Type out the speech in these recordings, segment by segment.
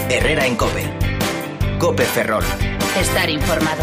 Herrera en COPE. COPE Ferrol. Estar informado.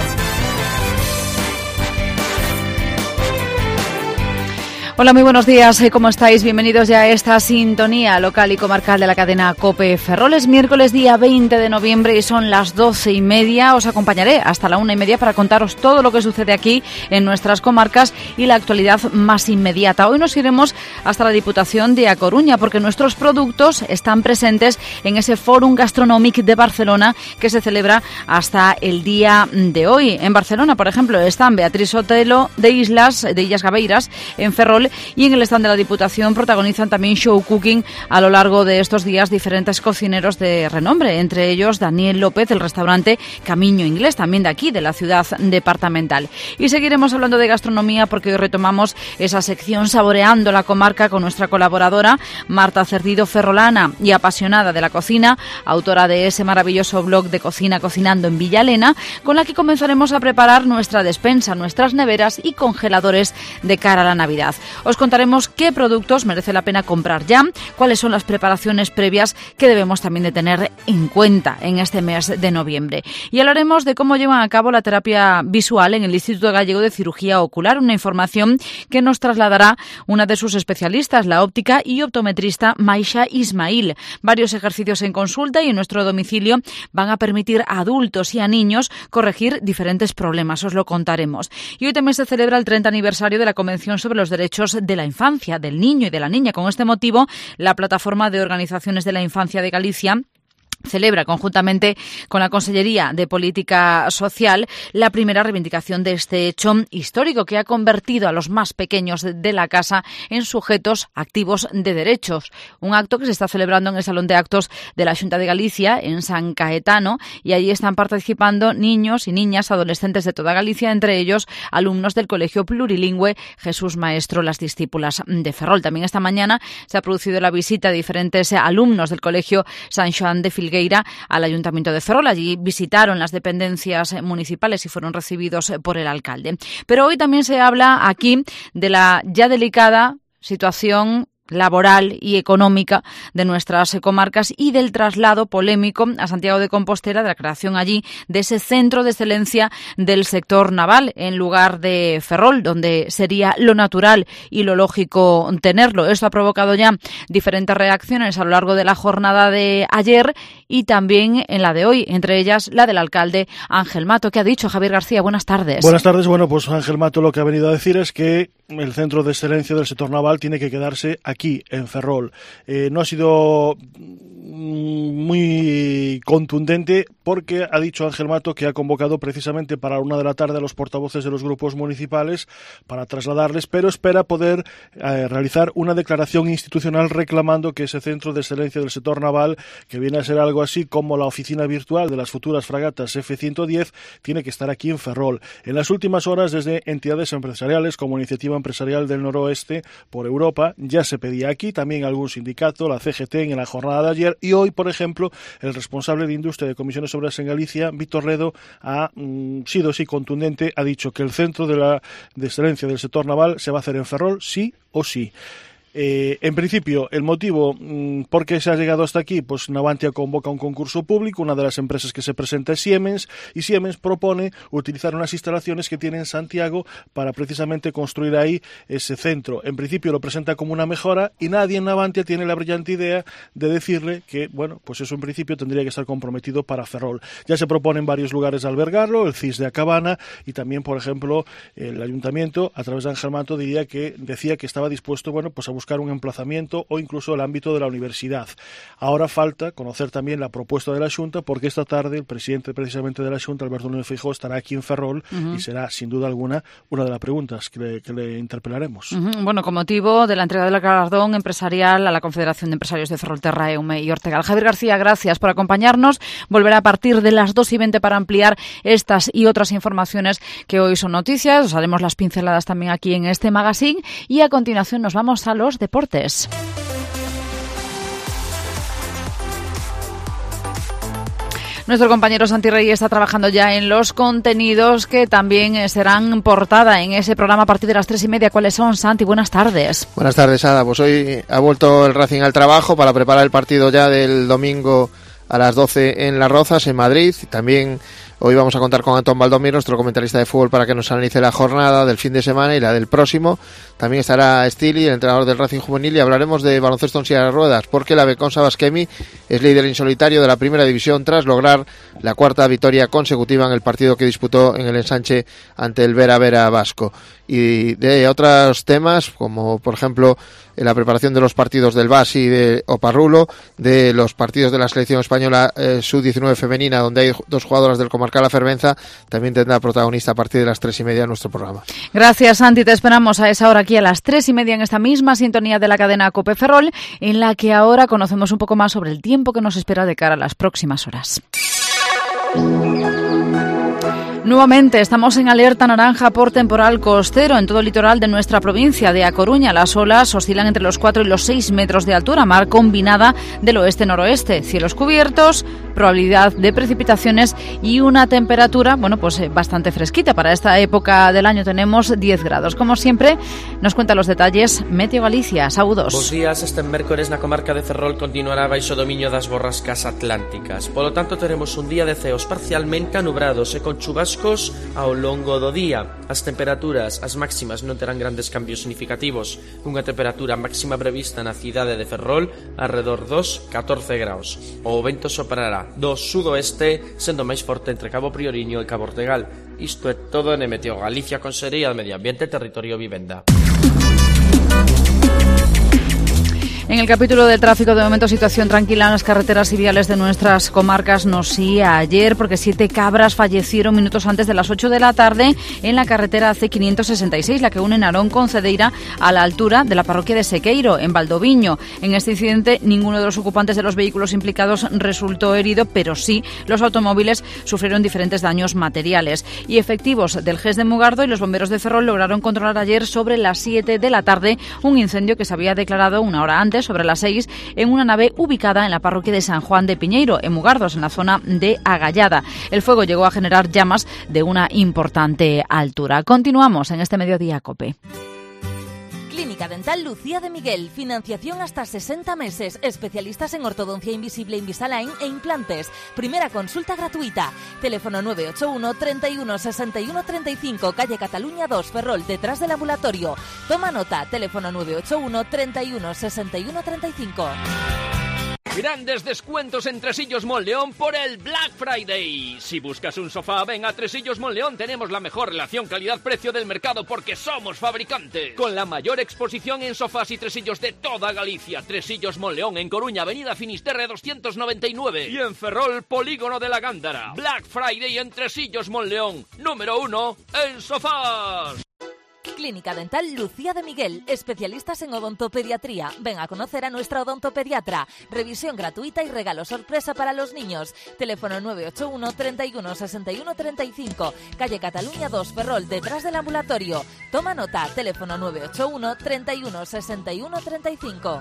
Hola, muy buenos días. ¿Cómo estáis? Bienvenidos ya a esta sintonía local y comarcal de la cadena COPE Ferrol. Es miércoles día 20 de noviembre y son las 12:30. Os acompañaré hasta la 1:30 para contaros todo lo que sucede aquí en nuestras comarcas y la actualidad más inmediata. Hoy nos iremos hasta la Diputación de A Coruña porque nuestros productos están presentes en ese Fórum Gastronòmic de Barcelona que se celebra hasta el día de hoy. En Barcelona, por ejemplo, están Beatriz Sotelo de Illas Gabeiras en Ferrol, y en el stand de la Diputación protagonizan también show cooking a lo largo de estos días diferentes cocineros de renombre, entre ellos Daniel López del restaurante Camiño Inglés, también de aquí, de la ciudad departamental. Y seguiremos hablando de gastronomía porque hoy retomamos esa sección Saboreando la Comarca con nuestra colaboradora Marta Cerdido, ferrolana y apasionada de la cocina, autora de ese maravilloso blog de cocina Cocinando en Villalena, con la que comenzaremos a preparar nuestra despensa, nuestras neveras y congeladores de cara a la Navidad. Os contaremos qué productos merece la pena comprar ya, cuáles son las preparaciones previas que debemos también de tener en cuenta en este mes de noviembre. Y hablaremos de cómo llevan a cabo la terapia visual en el Instituto Gallego de Cirugía Ocular, una información que nos trasladará una de sus especialistas, la óptica y optometrista Maisha Ismail. Varios ejercicios en consulta y en nuestro domicilio van a permitir a adultos y a niños corregir diferentes problemas, os lo contaremos. Y hoy también se celebra el 30 aniversario de la Convención sobre los Derechos de la Infancia, del Niño y de la Niña. Con este motivo, la Plataforma de Organizaciones de la Infancia de Galicia celebra conjuntamente con la Consellería de Política Social la primera reivindicación de este hecho histórico que ha convertido a los más pequeños de la casa en sujetos activos de derechos. Un acto que se está celebrando en el Salón de Actos de la Xunta de Galicia, en San Caetano, y allí están participando niños y niñas, adolescentes de toda Galicia, entre ellos alumnos del Colegio Plurilingüe Jesús Maestro Las Discípulas de Ferrol. También esta mañana se ha producido la visita de diferentes alumnos del Colegio San Xoán de Filgueira al Ayuntamiento de Ferrol. Allí visitaron las dependencias municipales y fueron recibidos por el alcalde. Pero hoy también se habla aquí de la ya delicada situación laboral y económica de nuestras comarcas y del traslado polémico a Santiago de Compostela, de la creación allí de ese centro de excelencia del sector naval en lugar de Ferrol, donde sería lo natural y lo lógico tenerlo. Esto ha provocado ya diferentes reacciones a lo largo de la jornada de ayer y también en la de hoy, entre ellas la del alcalde Ángel Mato. ¿Qué ha dicho Javier García? Buenas tardes. Buenas tardes. Bueno, pues Ángel Mato lo que ha venido a decir es que el centro de excelencia del sector naval tiene que quedarse aquí, en Ferrol. No ha sido muy contundente porque ha dicho Ángel Mato que ha convocado precisamente para 1:00 p.m. a los portavoces de los grupos municipales para trasladarles, pero espera poder realizar una declaración institucional reclamando que ese centro de excelencia del sector naval, que viene a ser algo así como la oficina virtual de las futuras fragatas F-110, tiene que estar aquí en Ferrol. En las últimas horas, desde entidades empresariales como Iniciativa Empresarial del Noroeste por Europa, ya se pedía aquí, también algún sindicato, la CGT en la jornada de ayer, y hoy, por ejemplo, el responsable de Industria de Comisiones Obreras en Galicia, Víctor Ledo, ha sido así contundente, ha dicho que el centro de excelencia del sector naval se va a hacer en Ferrol, sí o sí. En principio, el motivo por qué se ha llegado hasta aquí, pues Navantia convoca un concurso público, una de las empresas que se presenta es Siemens, y Siemens propone utilizar unas instalaciones que tiene en Santiago para precisamente construir ahí ese centro. En principio lo presenta como una mejora y nadie en Navantia tiene la brillante idea de decirle que, bueno, pues eso en principio tendría que estar comprometido para Ferrol. Ya se proponen varios lugares de albergarlo, el CIS de Acabana y también, por ejemplo, el Ayuntamiento, a través de Ángel Mato, decía que estaba dispuesto, bueno, pues a buscar un emplazamiento o incluso el ámbito de la universidad. Ahora falta conocer también la propuesta de la Xunta, porque esta tarde el presidente precisamente de la Xunta, Alberto Núñez Feijóo, estará aquí en Ferrol y será sin duda alguna una de las preguntas que le interpelaremos. Bueno, con motivo de la entrega del galardón empresarial a la Confederación de Empresarios de Ferrolterra, Eume y Ortegal. Javier García, gracias por acompañarnos. Volverá a partir de las 2:20 para ampliar estas y otras informaciones que hoy son noticias. Os haremos las pinceladas también aquí en este magazine y a continuación nos vamos a los deportes. Nuestro compañero Santi Rey está trabajando ya en los contenidos que también serán portada en ese programa a partir de las 3:30. ¿Cuáles son, Santi? Buenas tardes. Buenas tardes, Ada. Pues hoy ha vuelto el Racing al trabajo para preparar el partido ya del domingo a las 12 en Las Rozas, en Madrid. También hoy vamos a contar con Antón Valdomir, nuestro comentarista de fútbol, para que nos analice la jornada del fin de semana y la del próximo. También estará Stili, el entrenador del Racing Juvenil, y hablaremos de baloncesto en silla de ruedas, porque la Beconsa Baskemi es líder en solitario de la primera división tras lograr la 4ª victoria consecutiva en el partido que disputó en el ensanche ante el Vera Vera vasco. Y de otros temas, como por ejemplo la preparación de los partidos del Basi y de Oparrulo, de los partidos de la selección española sub-19 femenina, donde hay 2 jugadoras del Comarcal Fervenza, también tendrá protagonista a partir de las 3:30 en nuestro programa. Gracias, Santi. Te esperamos a esa hora aquí a las 3:30 en esta misma sintonía de la cadena COPE Ferrol, en la que ahora conocemos un poco más sobre el tiempo que nos espera de cara a las próximas horas. Nuevamente estamos en alerta naranja por temporal costero en todo el litoral de nuestra provincia de A Coruña. Las olas oscilan entre los 4 y los 6 metros de altura, mar combinada del oeste-noroeste, cielos cubiertos, probabilidad de precipitaciones y una temperatura, bastante fresquita. Para esta época del año tenemos 10 grados. Como siempre, nos cuenta los detalles Meteo Galicia. Saúdos. Bos días, este mércores na comarca de Ferrol continuará baixo dominio das borrascas atlánticas. Polo tanto, teremos un día de ceos parcialmente anubrados e con chubascos ao longo do día. As temperaturas, as máximas, non terán grandes cambios significativos. Unha temperatura máxima prevista na cidade de Ferrol alrededor dos 14 graus. O vento soprará do sudoeste, sendo máis forte entre Cabo Prioriño e Cabo Ortegal. Isto é todo en Meteo Galicia, Consellería de Medio Ambiente, Territorio e Vivenda. En el capítulo del tráfico, de momento, situación tranquila en las carreteras y viales de nuestras comarcas. No sí, ayer, porque 7 cabras fallecieron minutos antes de las 8 de la tarde en la carretera C566, la que une Narón con Cedeira a la altura de la parroquia de Sequeiro, en Valdoviño. En este incidente, ninguno de los ocupantes de los vehículos implicados resultó herido, pero sí los automóviles sufrieron diferentes daños materiales. Y efectivos del GES de Mugardo y los bomberos de Ferrol lograron controlar ayer sobre las 7 de la tarde un incendio que se había declarado una hora antes, sobre las 6, en una nave ubicada en la parroquia de San Juan de Piñeiro, en Mugardos, en la zona de Agallada. El fuego llegó a generar llamas de una importante altura. Continuamos en este Mediodía COPE. Clínica Dental Lucía de Miguel. Financiación hasta 60 meses. Especialistas en ortodoncia invisible, Invisalign e implantes. Primera consulta gratuita. Teléfono 981 31 61 35, calle Cataluña 2, Ferrol, detrás del ambulatorio. Toma nota. Teléfono 981 31 61 35. Grandes descuentos en Tresillos Monleón por el Black Friday. Si buscas un sofá, ven a Tresillos Monleón. Tenemos la mejor relación calidad-precio del mercado porque somos fabricante. Con la mayor exposición en sofás y tresillos de toda Galicia. Tresillos Monleón, en Coruña, avenida Finisterre 299. Y en Ferrol, Polígono de la Gándara. Black Friday en Tresillos Monleón. Número 1 en sofás. Clínica Dental Lucía de Miguel, especialistas en odontopediatría. Ven a conocer a nuestra odontopediatra. Revisión gratuita y regalo sorpresa para los niños. Teléfono 981 31 61 35, calle Cataluña 2, Ferrol, detrás del ambulatorio. Toma nota. Teléfono 981 31 61 35.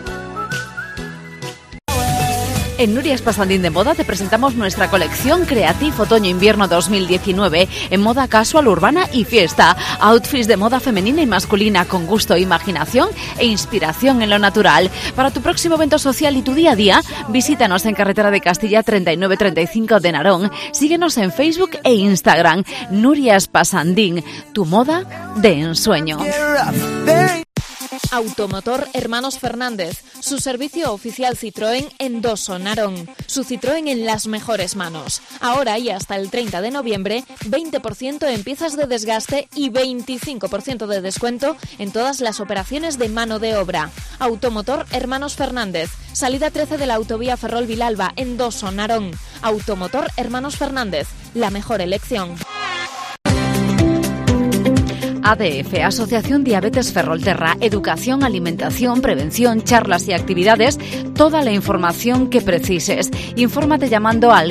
En Nurias Pasandín de Moda te presentamos nuestra colección Creative Otoño-Invierno 2019 en moda casual, urbana y fiesta. Outfits de moda femenina y masculina con gusto, imaginación e inspiración en lo natural. Para tu próximo evento social y tu día a día, visítanos en Carretera de Castilla 3935 de Narón. Síguenos en Facebook e Instagram. Nurias Pasandín, tu moda de ensueño. Automotor Hermanos Fernández, su servicio oficial Citroën en Doso, Narón. Su Citroën en las mejores manos. Ahora y hasta el 30 de noviembre, 20% en piezas de desgaste y 25% de descuento en todas las operaciones de mano de obra. Automotor Hermanos Fernández, salida 13 de la autovía Ferrol-Vilalba en Doso, Narón. Automotor Hermanos Fernández, la mejor elección. ADF, Asociación Diabetes Ferrolterra, educación, alimentación, prevención, charlas y actividades, toda la información que precises. Infórmate llamando al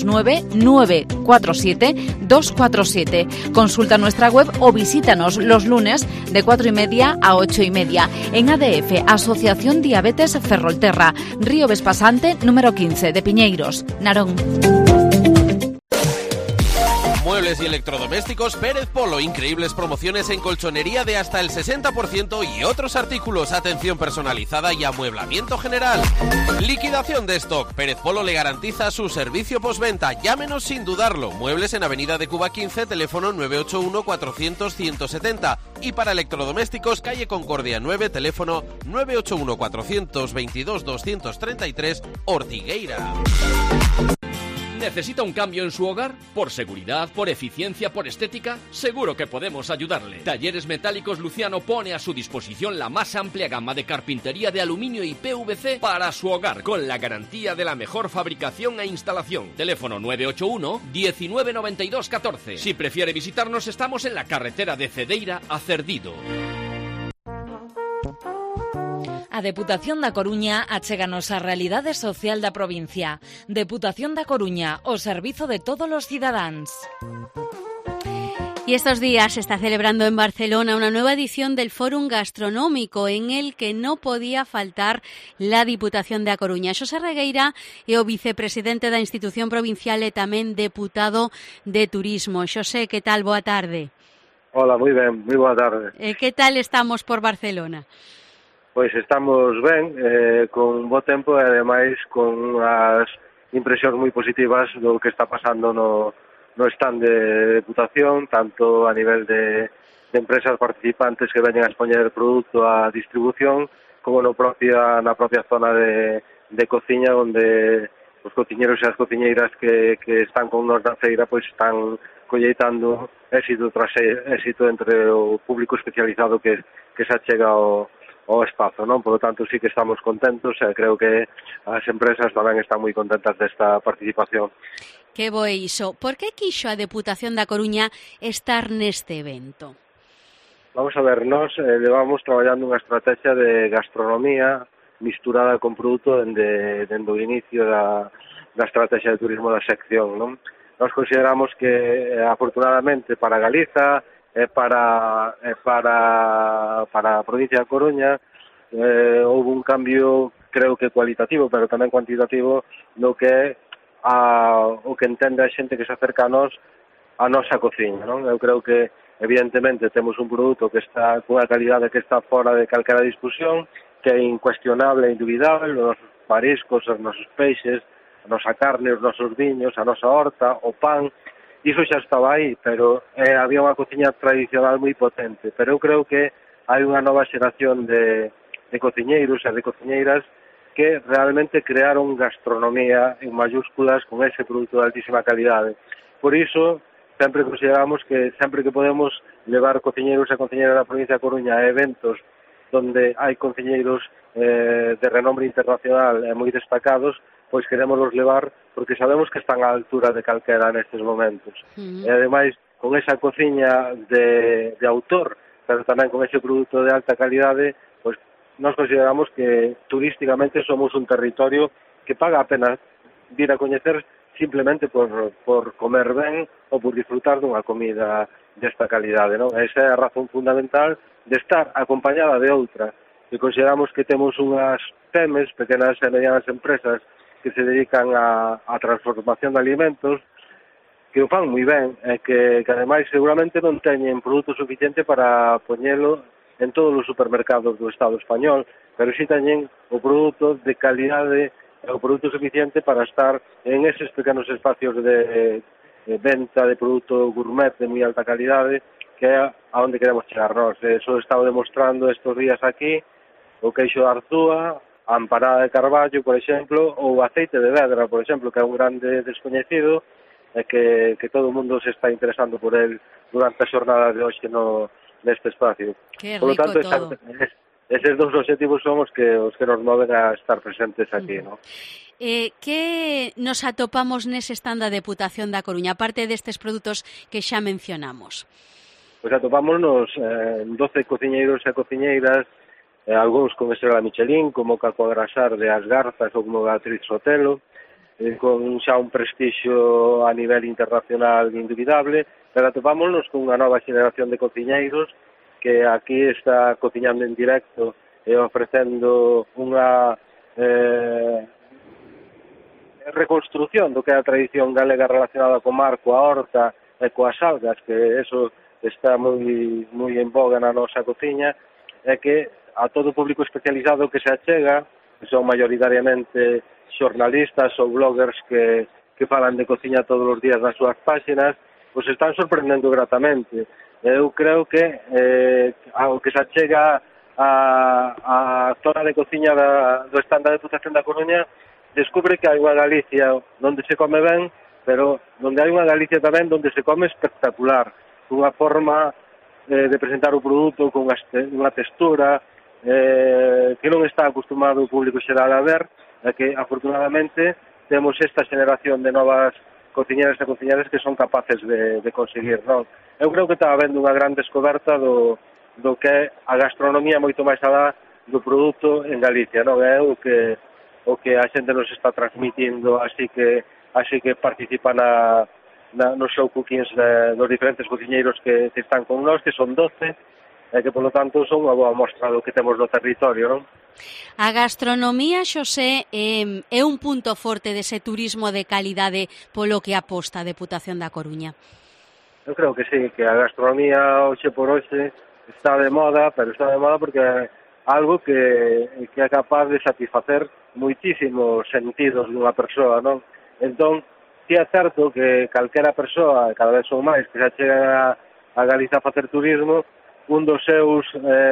629-947-247. Consulta nuestra web o visítanos los lunes de 4:30 a 8:30 en ADF, Asociación Diabetes Ferrolterra, Río Vespasante, número 15 de Piñeiros, Narón. muebles y electrodomésticos Pérez Polo. Increíbles promociones en colchonería de hasta el 60% y otros artículos. Atención personalizada y amueblamiento general. Liquidación de stock. Pérez Polo le garantiza su servicio postventa. Llámenos sin dudarlo. Muebles en Avenida de Cuba 15, teléfono 981 400 170. Y para electrodomésticos, calle Concordia 9, teléfono 981 422 233, Ortigueira. ¿Necesita un cambio en su hogar? ¿Por seguridad, por eficiencia, por estética? Seguro que podemos ayudarle. Talleres Metálicos Luciano pone a su disposición la más amplia gama de carpintería de aluminio y PVC para su hogar, con la garantía de la mejor fabricación e instalación. Teléfono 981 19 92 14. Si prefiere visitarnos, estamos en la carretera de Cedeira a Cerdido. A Deputación da Coruña achéganos a realidade social da provincia. Deputación da Coruña, o servizo de todos los cidadáns. Y estos días se está celebrando en Barcelona una nueva edición del Fórum Gastronómico en el que no podía faltar la Diputación da Coruña. Xosé Regueira é o vicepresidente da institución provincial e tamén deputado de Turismo. Xosé, que tal? Boa tarde. Hola, moi ben, moi boa tarde. Que tal estamos por Barcelona? Pois estamos ben, con bo tempo e ademais con unhas impresións moi positivas do que está pasando no stand de Deputación, tanto a nivel de empresas participantes que veñen a expoñer produto a distribución, como na propia zona de cociña, onde os cociñeros e as cociñeiras que están con nos na feira pois están colleitando éxito tras éxito entre o público especializado que se achega ao espazo, non? Por lo tanto, sí que estamos contentos e creo que as empresas tamén están moi contentas desta participación. Que bo é iso. Por que quixo a Deputación da Coruña estar neste evento? Vamos a ver, nós levamos traballando unha estrategia de gastronomía misturada con produto dende o inicio da estrategia de turismo da sección, non? Nós consideramos que, afortunadamente, para Galiza para a provincia da Coruña houve un cambio, creo que cualitativo, pero tamén cuantitativo no que o que entende a xente que se acerca a nós a nosa cociña, non? Eu creo que evidentemente temos un produto que está cunha calidade que está fora de calquera discusión, que é incuestionable e indubidable, os nosos mariscos, os nosos peixes, a nosa carne, os nosos viños, a nosa horta, o pan. Iso xa estaba aí, pero había unha cociña tradicional moi potente. Pero eu creo que hai unha nova xeración de cociñeiros e de cociñeiras que realmente crearon gastronomía en mayúsculas con ese produto de altísima calidade. Por iso, sempre consideramos que sempre que podemos levar cociñeiros e cociñeiras da provincia de Coruña a eventos donde hai cociñeiros de renombre internacional e moi destacados, pois queremoslos levar porque sabemos que están á altura de calquera nestes momentos. E ademais, con esa cociña de autor, pero tamén con ese produto de alta calidade, pois nós consideramos que turísticamente somos un territorio que paga a pena vir a coñecer simplemente por comer ben ou por disfrutar dunha comida desta calidade, non? Esa é a razón fundamental de estar acompañada de outra, que consideramos que temos unhas PEMES, pequenas e medianas empresas, que se dedican a transformación de alimentos, que o fan moi ben, e que ademais seguramente non teñen produto suficiente para poñelo en todos os supermercados do Estado español, pero si teñen o produto de calidade, o produto suficiente para estar en eses pequenos espacios de venta de produto gourmet de moi alta calidade, que é a onde queremos chegar nós. Eso estamos demostrando estes días aquí, o queixo de Arzúa, a empanada de Carballo, por exemplo, ou o aceite de Vedra, por exemplo, que é un grande descoñecido e que todo o mundo se está interesando por el durante a xornada de hoxe neste espacio. Que por lo rico tanto, todo. Eses dous obxectivos son os que nos moven a estar presentes aquí, ¿no? Que nos atopamos nese stand da Deputación da Coruña, aparte destes produtos que xa mencionamos? Pois atopámonos 12 cociñeiros e cociñeiras, algúns con estrela Michelin, como Caco Agrasar de As Garzas ou como Beatriz Sotelo, con xa un prestixio a nivel internacional indubidable, pero atopámonos con unha nova xeración de cociñeiros que aquí está cociñando en directo e ofrecendo unha reconstrucción do que é a tradición galega relacionada co mar, coa horta e coas algas, que eso está moi en boga na nosa cociña, é que a todo o público especializado que se achega, que son maioritariamente xornalistas ou bloggers que falan de cociña todos os días nas súas páxinas, pois están sorprendendo gratamente. Eu creo que ao que se achega a zona de cociña do stand da Deputación da Coruña, descubre que hai unha Galicia onde se come ben, pero onde hai unha Galicia tamén onde se come espectacular, cunha forma de presentar o produto con unha textura que non está acostumado o público xeral a ver, e que afortunadamente temos esta xeneración de novas cociñeras e cociñeras que son capaces de conseguir, non? Eu creo que está habendo unha gran descoberta do que é a gastronomía moito máis alá do produto en Galicia, non? É o que a xente nos está transmitindo, así que participa nos show cookings dos diferentes cociñeiros que están con nós, que son 12, e que, polo tanto, son unha boa mostra do que temos no territorio, non? A gastronomía, Xosé, é un punto forte dese turismo de calidade polo que aposta a Deputación da Coruña. Eu creo que sí, que a gastronomía hoxe por hoxe está de moda, pero está de moda porque é algo que é capaz de satisfacer moitísimos sentidos dunha persoa, non? Entón, si é certo que calquera persoa, cada vez son máis, que se achega a Galiza a facer turismo, un dos seus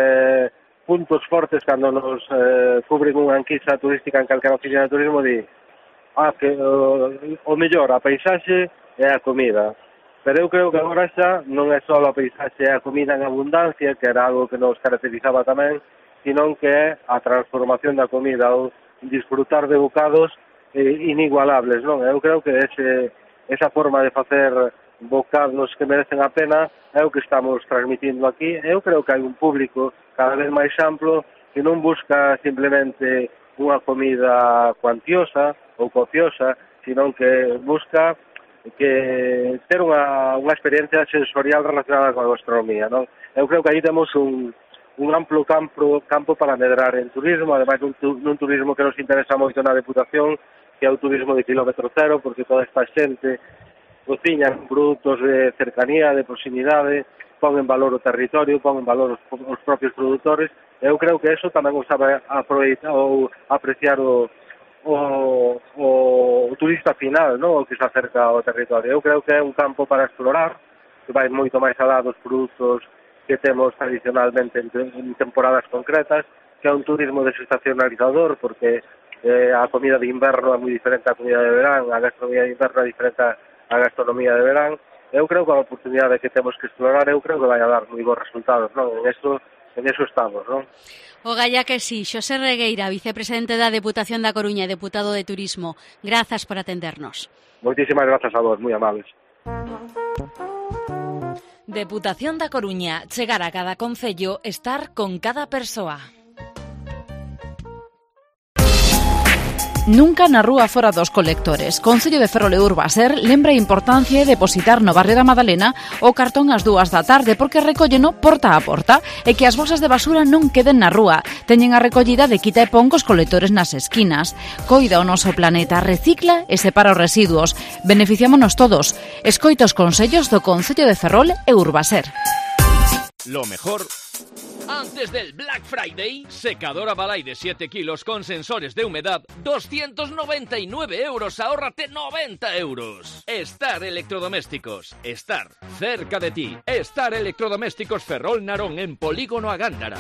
puntos fortes cando nos cubren unha enquisa turística en calquera oficina de turismo di que o mellor a paisaxe e a comida. Pero eu creo que agora xa non é só a paisaxe e a comida en abundancia, que era algo que nos caracterizaba tamén, sino que é a transformación da comida, o disfrutar de bocados inigualables, non? Eu creo que esa forma de facer bocados que merecen a pena é o que estamos transmitindo aquí. Eu creo que hai un público cada vez máis amplo que non busca simplemente unha comida cuantiosa ou cociosa, sino que busca que ter unha experiencia sensorial relacionada con a gastronomía, non? Eu creo que aí temos un amplo campo para medrar en turismo, ademais nun turismo que nos interesa moito na Deputación, que é o turismo de kilómetro cero, porque toda esta xente cociñan produtos de cercanía, de proximidade, pon en valor o territorio, pon en valor os propios produtores. Eu creo que eso tamén o sabe aproveitar ou apreciar o turista final, non? O que se acerca ao territorio. Eu creo que é un campo para explorar, que vai moito máis alá dos produtos que temos tradicionalmente en temporadas concretas, que é un turismo desestacionalizador, porque a comida de inverno é moi diferente á comida de verán, a gastronomía de inverno é diferente á gastronomía de verán. Eu creo que a oportunidade que temos que explorar, eu creo que vai a dar moi bons resultados, non? En eso estamos, non? O galla que sí, Xosé Regueira, vicepresidente da Deputación da Coruña e deputado de Turismo. Grazas por atendernos. Moitísimas grazas a vos, moi amables. Deputación da Coruña, chegar a cada concello, estar con cada persoa. Nunca na rúa fora dos colectores. Concello de Ferrol e Urbaser lembra a importancia de depositar no barrio da Madalena o cartón ás 2 da tarde porque recolleno porta a porta e que as bolsas de basura non queden na rúa. Teñen a recollida de quita e pon cos colectores nas esquinas. Coida o noso planeta, recicla e separa os residuos. Beneficiámonos todos. Escoita os consellos do Concello de Ferrol e Urbaser. Lo mejor antes del Black Friday, secadora Balay de 7 kilos con sensores de humedad, 299 euros, ahórrate 90 euros. Estar Electrodomésticos, estar cerca de ti. Estar Electrodomésticos Ferrol Narón en Polígono a Gándara.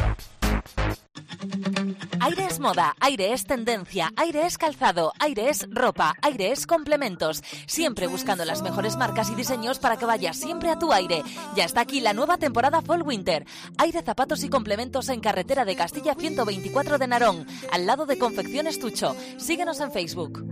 Aire es moda, aire es tendencia, aire es calzado, aire es ropa, aire es complementos. Siempre buscando las mejores marcas y diseños para que vayas siempre a tu aire. Ya está aquí la nueva temporada Fall Winter. Aire, zapatos y complementos en carretera de Castilla 124 de Narón, al lado de Confecciones Tucho. Síguenos en Facebook.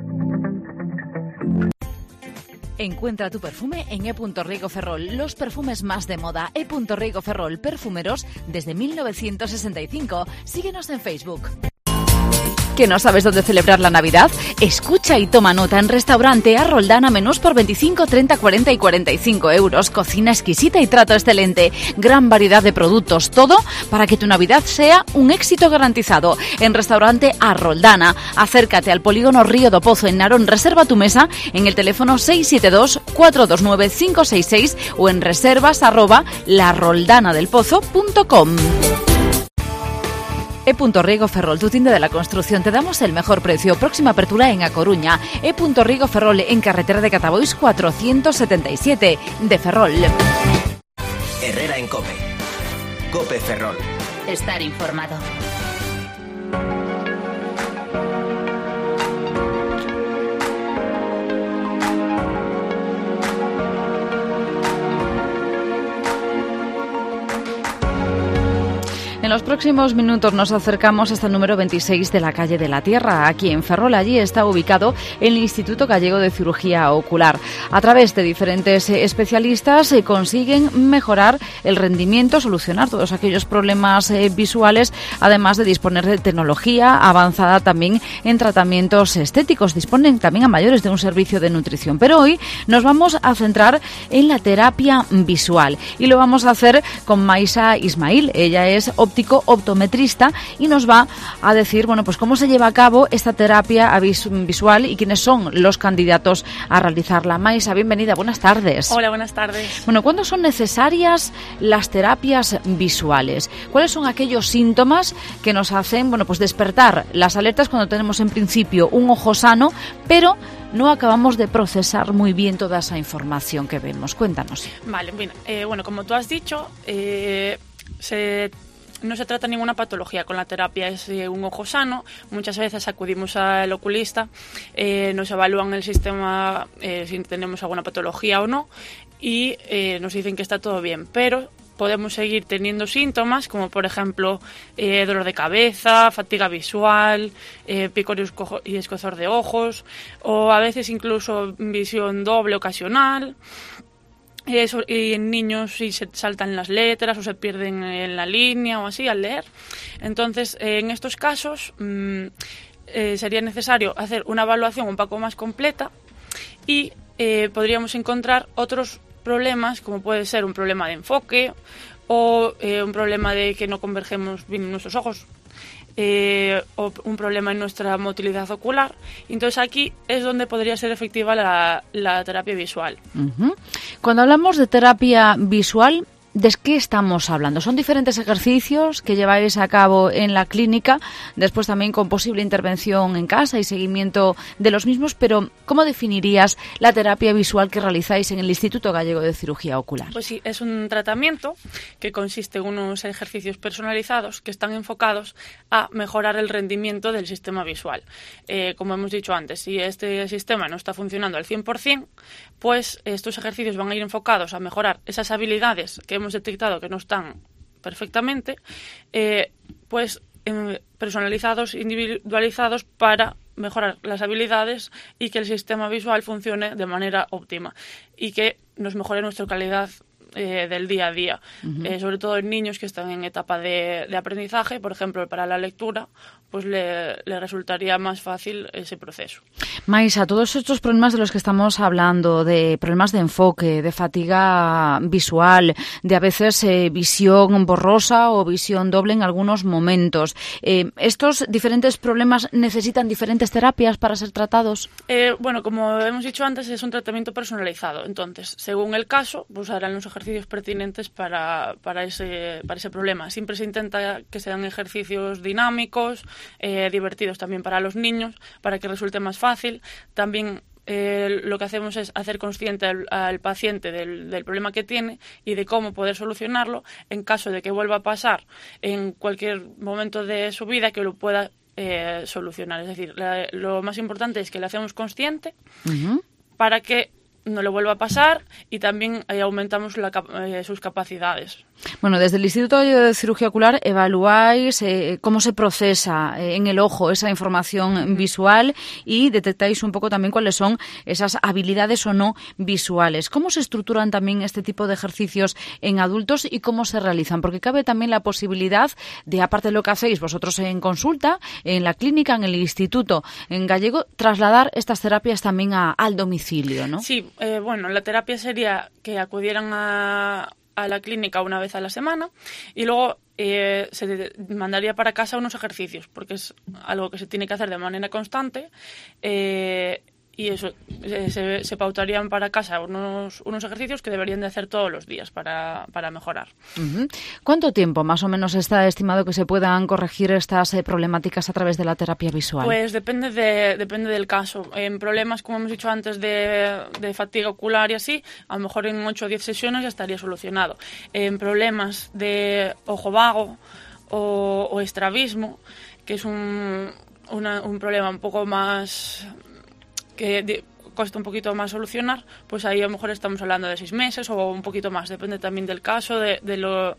Encuentra tu perfume en E. Riego Ferrol, los perfumes más de moda. E. Riego Ferrol, perfumeros desde 1965. Síguenos en Facebook. ¿Que no sabes dónde celebrar la Navidad? Escucha y toma nota. En Restaurante A Roldana, menús por 25, 30, 40 y 45 euros. Cocina exquisita y trato excelente. Gran variedad de productos. Todo para que tu Navidad sea un éxito garantizado. En Restaurante A Roldana. Acércate al polígono Río do Pozo en Narón. Reserva tu mesa en el teléfono 672-429-566 o en reservas@laroldanadelpozo.com. E.Riego Ferrol, tu tienda de la construcción. Te damos el mejor precio. Próxima apertura en A Coruña. E.Riego Ferrol, en carretera de Catabois 477 de Ferrol. Herrera en COPE. COPE Ferrol. Estar informado. En los próximos minutos nos acercamos hasta el número 26 de la calle de la Tierra, aquí en Ferrol. Allí está ubicado el Instituto Gallego de Cirugía Ocular. A través de diferentes especialistas se consiguen mejorar el rendimiento, solucionar todos aquellos problemas visuales, además de disponer de tecnología avanzada también en tratamientos estéticos. Disponen también a mayores de un servicio de nutrición. Pero hoy nos vamos a centrar en la terapia visual y lo vamos a hacer con Maisa Ismail. Ella es optometrista y nos va a decir, bueno, pues cómo se lleva a cabo esta terapia visual y quiénes son los candidatos a realizarla. Maisa, bienvenida, buenas tardes. Hola, buenas tardes. Bueno, ¿cuándo son necesarias las terapias visuales? ¿Cuáles son aquellos síntomas que nos hacen, bueno, pues despertar las alertas cuando tenemos en principio un ojo sano, pero no acabamos de procesar muy bien toda esa información que vemos? Cuéntanos. Vale, bueno, como tú has dicho, no se trata ninguna patología con la terapia, es un ojo sano. Muchas veces acudimos al oculista, nos evalúan el sistema si tenemos alguna patología o no y nos dicen que está todo bien, pero podemos seguir teniendo síntomas como por ejemplo dolor de cabeza, fatiga visual, picor y escozor de ojos o a veces incluso visión doble ocasional. Y en niños si se saltan las letras o se pierden en la línea o así al leer. Entonces, en estos casos sería necesario hacer una evaluación un poco más completa y podríamos encontrar otros problemas, como puede ser un problema de enfoque o un problema de que no convergemos bien en nuestros ojos. O un problema en nuestra motilidad ocular. Entonces aquí es donde podría ser efectiva la terapia visual. Uh-huh. Cuando hablamos de terapia visual, ¿de qué estamos hablando? ¿Son diferentes ejercicios que lleváis a cabo en la clínica, después también con posible intervención en casa y seguimiento de los mismos? Pero ¿cómo definirías la terapia visual que realizáis en el Instituto Gallego de Cirugía Ocular? Pues sí, es un tratamiento que consiste en unos ejercicios personalizados que están enfocados a mejorar el rendimiento del sistema visual. Como hemos dicho antes, si este sistema no está funcionando al 100%, pues estos ejercicios van a ir enfocados a mejorar esas habilidades que hemos detectado que no están perfectamente, personalizados, individualizados para mejorar las habilidades y que el sistema visual funcione de manera óptima y que nos mejore nuestra calidad del día a día, sobre todo en niños que están en etapa de aprendizaje, por ejemplo, para la lectura, pues le resultaría más fácil ese proceso. Maisa, todos estos problemas de los que estamos hablando, de problemas de enfoque, de fatiga visual, de a veces visión borrosa o visión doble en algunos momentos, ¿estos diferentes problemas necesitan diferentes terapias para ser tratados? Bueno, como hemos dicho antes, es un tratamiento personalizado. Entonces, según el caso, pues harán los ejercicios pertinentes para ese problema. Siempre se intenta que sean ejercicios dinámicos, divertidos también para los niños, para que resulte más fácil. También lo que hacemos es hacer consciente al paciente del problema que tiene y de cómo poder solucionarlo en caso de que vuelva a pasar en cualquier momento de su vida, que lo pueda solucionar. Es decir, lo más importante es que le hacemos consciente para que no le vuelva a pasar y también aumentamos sus capacidades Bueno, desde el Instituto de Cirugía Ocular evaluáis cómo se procesa en el ojo esa información visual y detectáis un poco también cuáles son esas habilidades o no visuales. ¿Cómo se estructuran también este tipo de ejercicios en adultos y cómo se realizan? Porque cabe también la posibilidad de, aparte de lo que hacéis vosotros en consulta, en la clínica, en el Instituto en Gallego, trasladar estas terapias también al domicilio, ¿no? Sí, bueno, la terapia sería que acudieran a la clínica una vez a la semana y luego se mandaría para casa unos ejercicios, porque es algo que se tiene que hacer de manera constante y eso se pautarían para casa unos ejercicios que deberían de hacer todos los días para mejorar. Uh-huh. ¿Cuánto tiempo más o menos está estimado que se puedan corregir estas problemáticas a través de la terapia visual? Pues depende del caso. En problemas, como hemos dicho antes, de fatiga ocular y así, a lo mejor en 8 o 10 sesiones ya estaría solucionado. En problemas de ojo vago o estrabismo, que es un problema un poco más que cuesta un poquito más solucionar, pues ahí a lo mejor estamos hablando de 6 meses o un poquito más, depende también del caso, de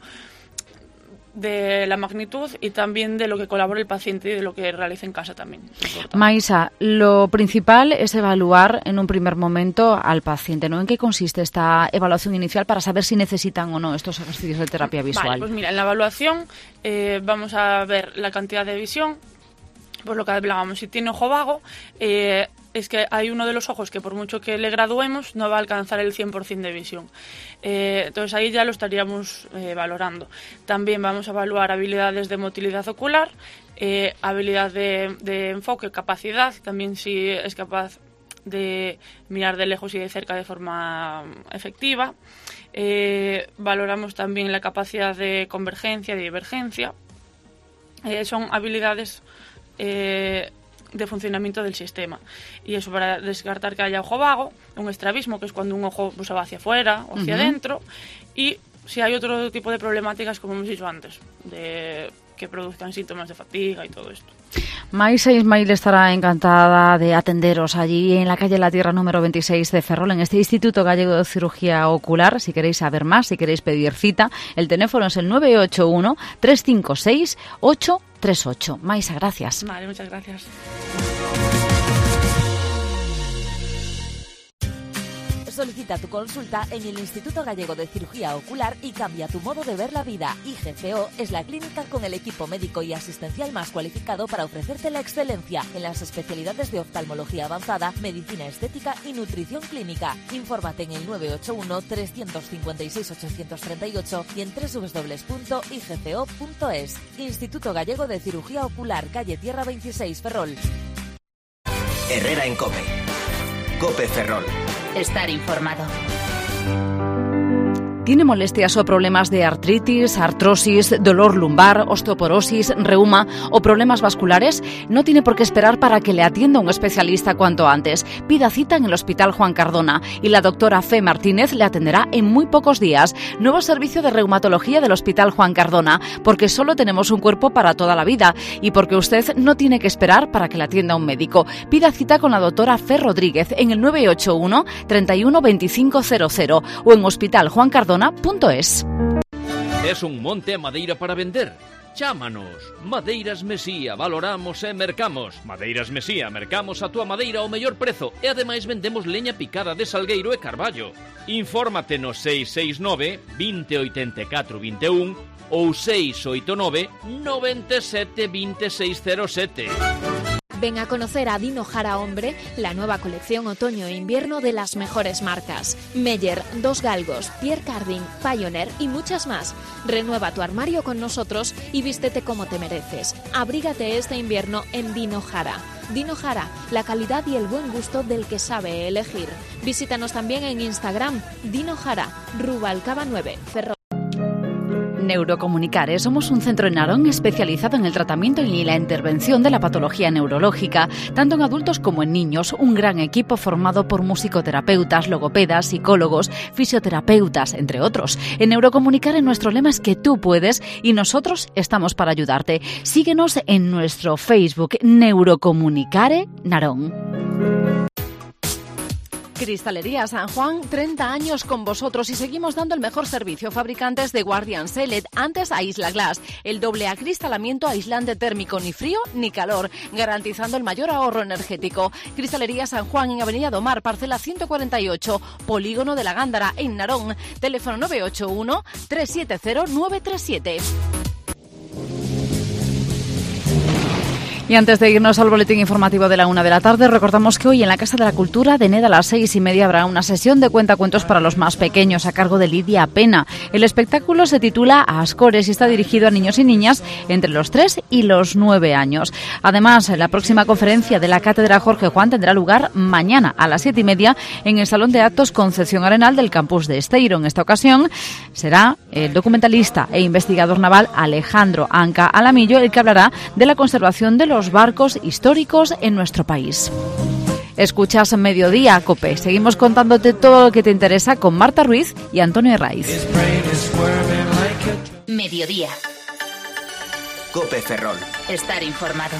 la magnitud y también de lo que colabore el paciente y de lo que realice en casa también. Maisa, lo principal es evaluar en un primer momento al paciente, ¿no? ¿En qué consiste esta evaluación inicial para saber si necesitan o no estos ejercicios de terapia visual? Vale, pues mira, en la evaluación vamos a ver la cantidad de visión, pues lo que hablábamos, si tiene ojo vago, es que hay uno de los ojos que por mucho que le graduemos no va a alcanzar el 100% de visión. Entonces ahí ya lo estaríamos valorando. También vamos a evaluar habilidades de motilidad ocular, habilidad de enfoque, capacidad, también si es capaz de mirar de lejos y de cerca de forma efectiva. Valoramos también la capacidad de convergencia, de divergencia. Son habilidades de funcionamiento del sistema, y eso para descartar que haya ojo vago, un estrabismo, que es cuando un ojo pues, va hacia afuera o hacia adentro, y si hay otro tipo de problemáticas, como hemos dicho antes, de que produzcan síntomas de fatiga y todo esto. Maisa Ismail estará encantada de atenderos allí en la calle La Tierra número 26 de Ferrol, en este Instituto Gallego de Cirugía Ocular. Si queréis saber más, si queréis pedir cita, el teléfono es el 981-356-838. Maisa, gracias. Vale, muchas gracias. Solicita tu consulta en el Instituto Gallego de Cirugía Ocular y cambia tu modo de ver la vida. IGCO es la clínica con el equipo médico y asistencial más cualificado para ofrecerte la excelencia en las especialidades de oftalmología avanzada, medicina estética y nutrición clínica. Infórmate en el 981-356-838 y en www.igco.es. Instituto Gallego de Cirugía Ocular, calle Tierra 26, Ferrol. Herrera en COPE. COPE Ferrol. Estar informado. ¿Tiene molestias o problemas de artritis, artrosis, dolor lumbar, osteoporosis, reuma o problemas vasculares? No tiene por qué esperar para que le atienda un especialista cuanto antes. Pida cita en el Hospital Juan Cardona y la doctora Fe Martínez le atenderá en muy pocos días. Nuevo servicio de reumatología del Hospital Juan Cardona, porque solo tenemos un cuerpo para toda la vida y porque usted no tiene que esperar para que le atienda un médico. Pida cita con la doctora Fe Rodríguez en el 981 31 25 00 o en hospitaljuancardona.es. Es un monte a madeira para vender? Chámanos. Madeiras Mesía, valoramos e mercamos. Madeiras Mesía, mercamos a túa madeira ao mellor prezo e ademais vendemos leña picada de salgueiro e carballo. Infórmate no 669 2084 21 ou 689 97 2607. Ven a conocer a Dino Jara Hombre, la nueva colección otoño e invierno de las mejores marcas. Meyer, Dos Galgos, Pierre Cardin, Pioneer y muchas más. Renueva tu armario con nosotros y vístete como te mereces. Abrígate este invierno en Dino Jara. Dino Jara, la calidad y el buen gusto del que sabe elegir. Visítanos también en Instagram, Dino Jara, Rubalcaba 9, Ferrol. Neurocomunicare. Somos un centro en Narón especializado en el tratamiento y la intervención de la patología neurológica, tanto en adultos como en niños. Un gran equipo formado por musicoterapeutas, logopedas, psicólogos, fisioterapeutas, entre otros. En Neurocomunicare nuestro lema es que tú puedes y nosotros estamos para ayudarte. Síguenos en nuestro Facebook Neurocomunicare Narón. Cristalería San Juan, 30 años con vosotros y seguimos dando el mejor servicio. Fabricantes de Guardian Select, antes a Isla Glass, el doble acristalamiento aislante térmico, ni frío ni calor, garantizando el mayor ahorro energético. Cristalería San Juan en Avenida Domar, parcela 148, Polígono de la Gándara, en Narón. Teléfono 981 370 937. Y antes de irnos al boletín informativo de la 1 de la tarde, recordamos que hoy en la Casa de la Cultura de Neda a las 6:30 habrá una sesión de cuentacuentos para los más pequeños a cargo de Lidia Pena. El espectáculo se titula Ascores y está dirigido a niños y niñas entre los 3 y los 9 años. Además, la próxima conferencia de la Cátedra Jorge Juan tendrá lugar mañana a las 7:30 en el Salón de Actos Concepción Arenal del campus de Esteiro. En esta ocasión será el documentalista e investigador naval Alejandro Anca Alamillo el que hablará de la conservación de los barcos históricos en nuestro país. Escuchas Mediodía Cope. Seguimos contándote todo lo que te interesa con Marta Ruiz y Antonio Herraiz. Mediodía. Cope Ferrol. Estar informado.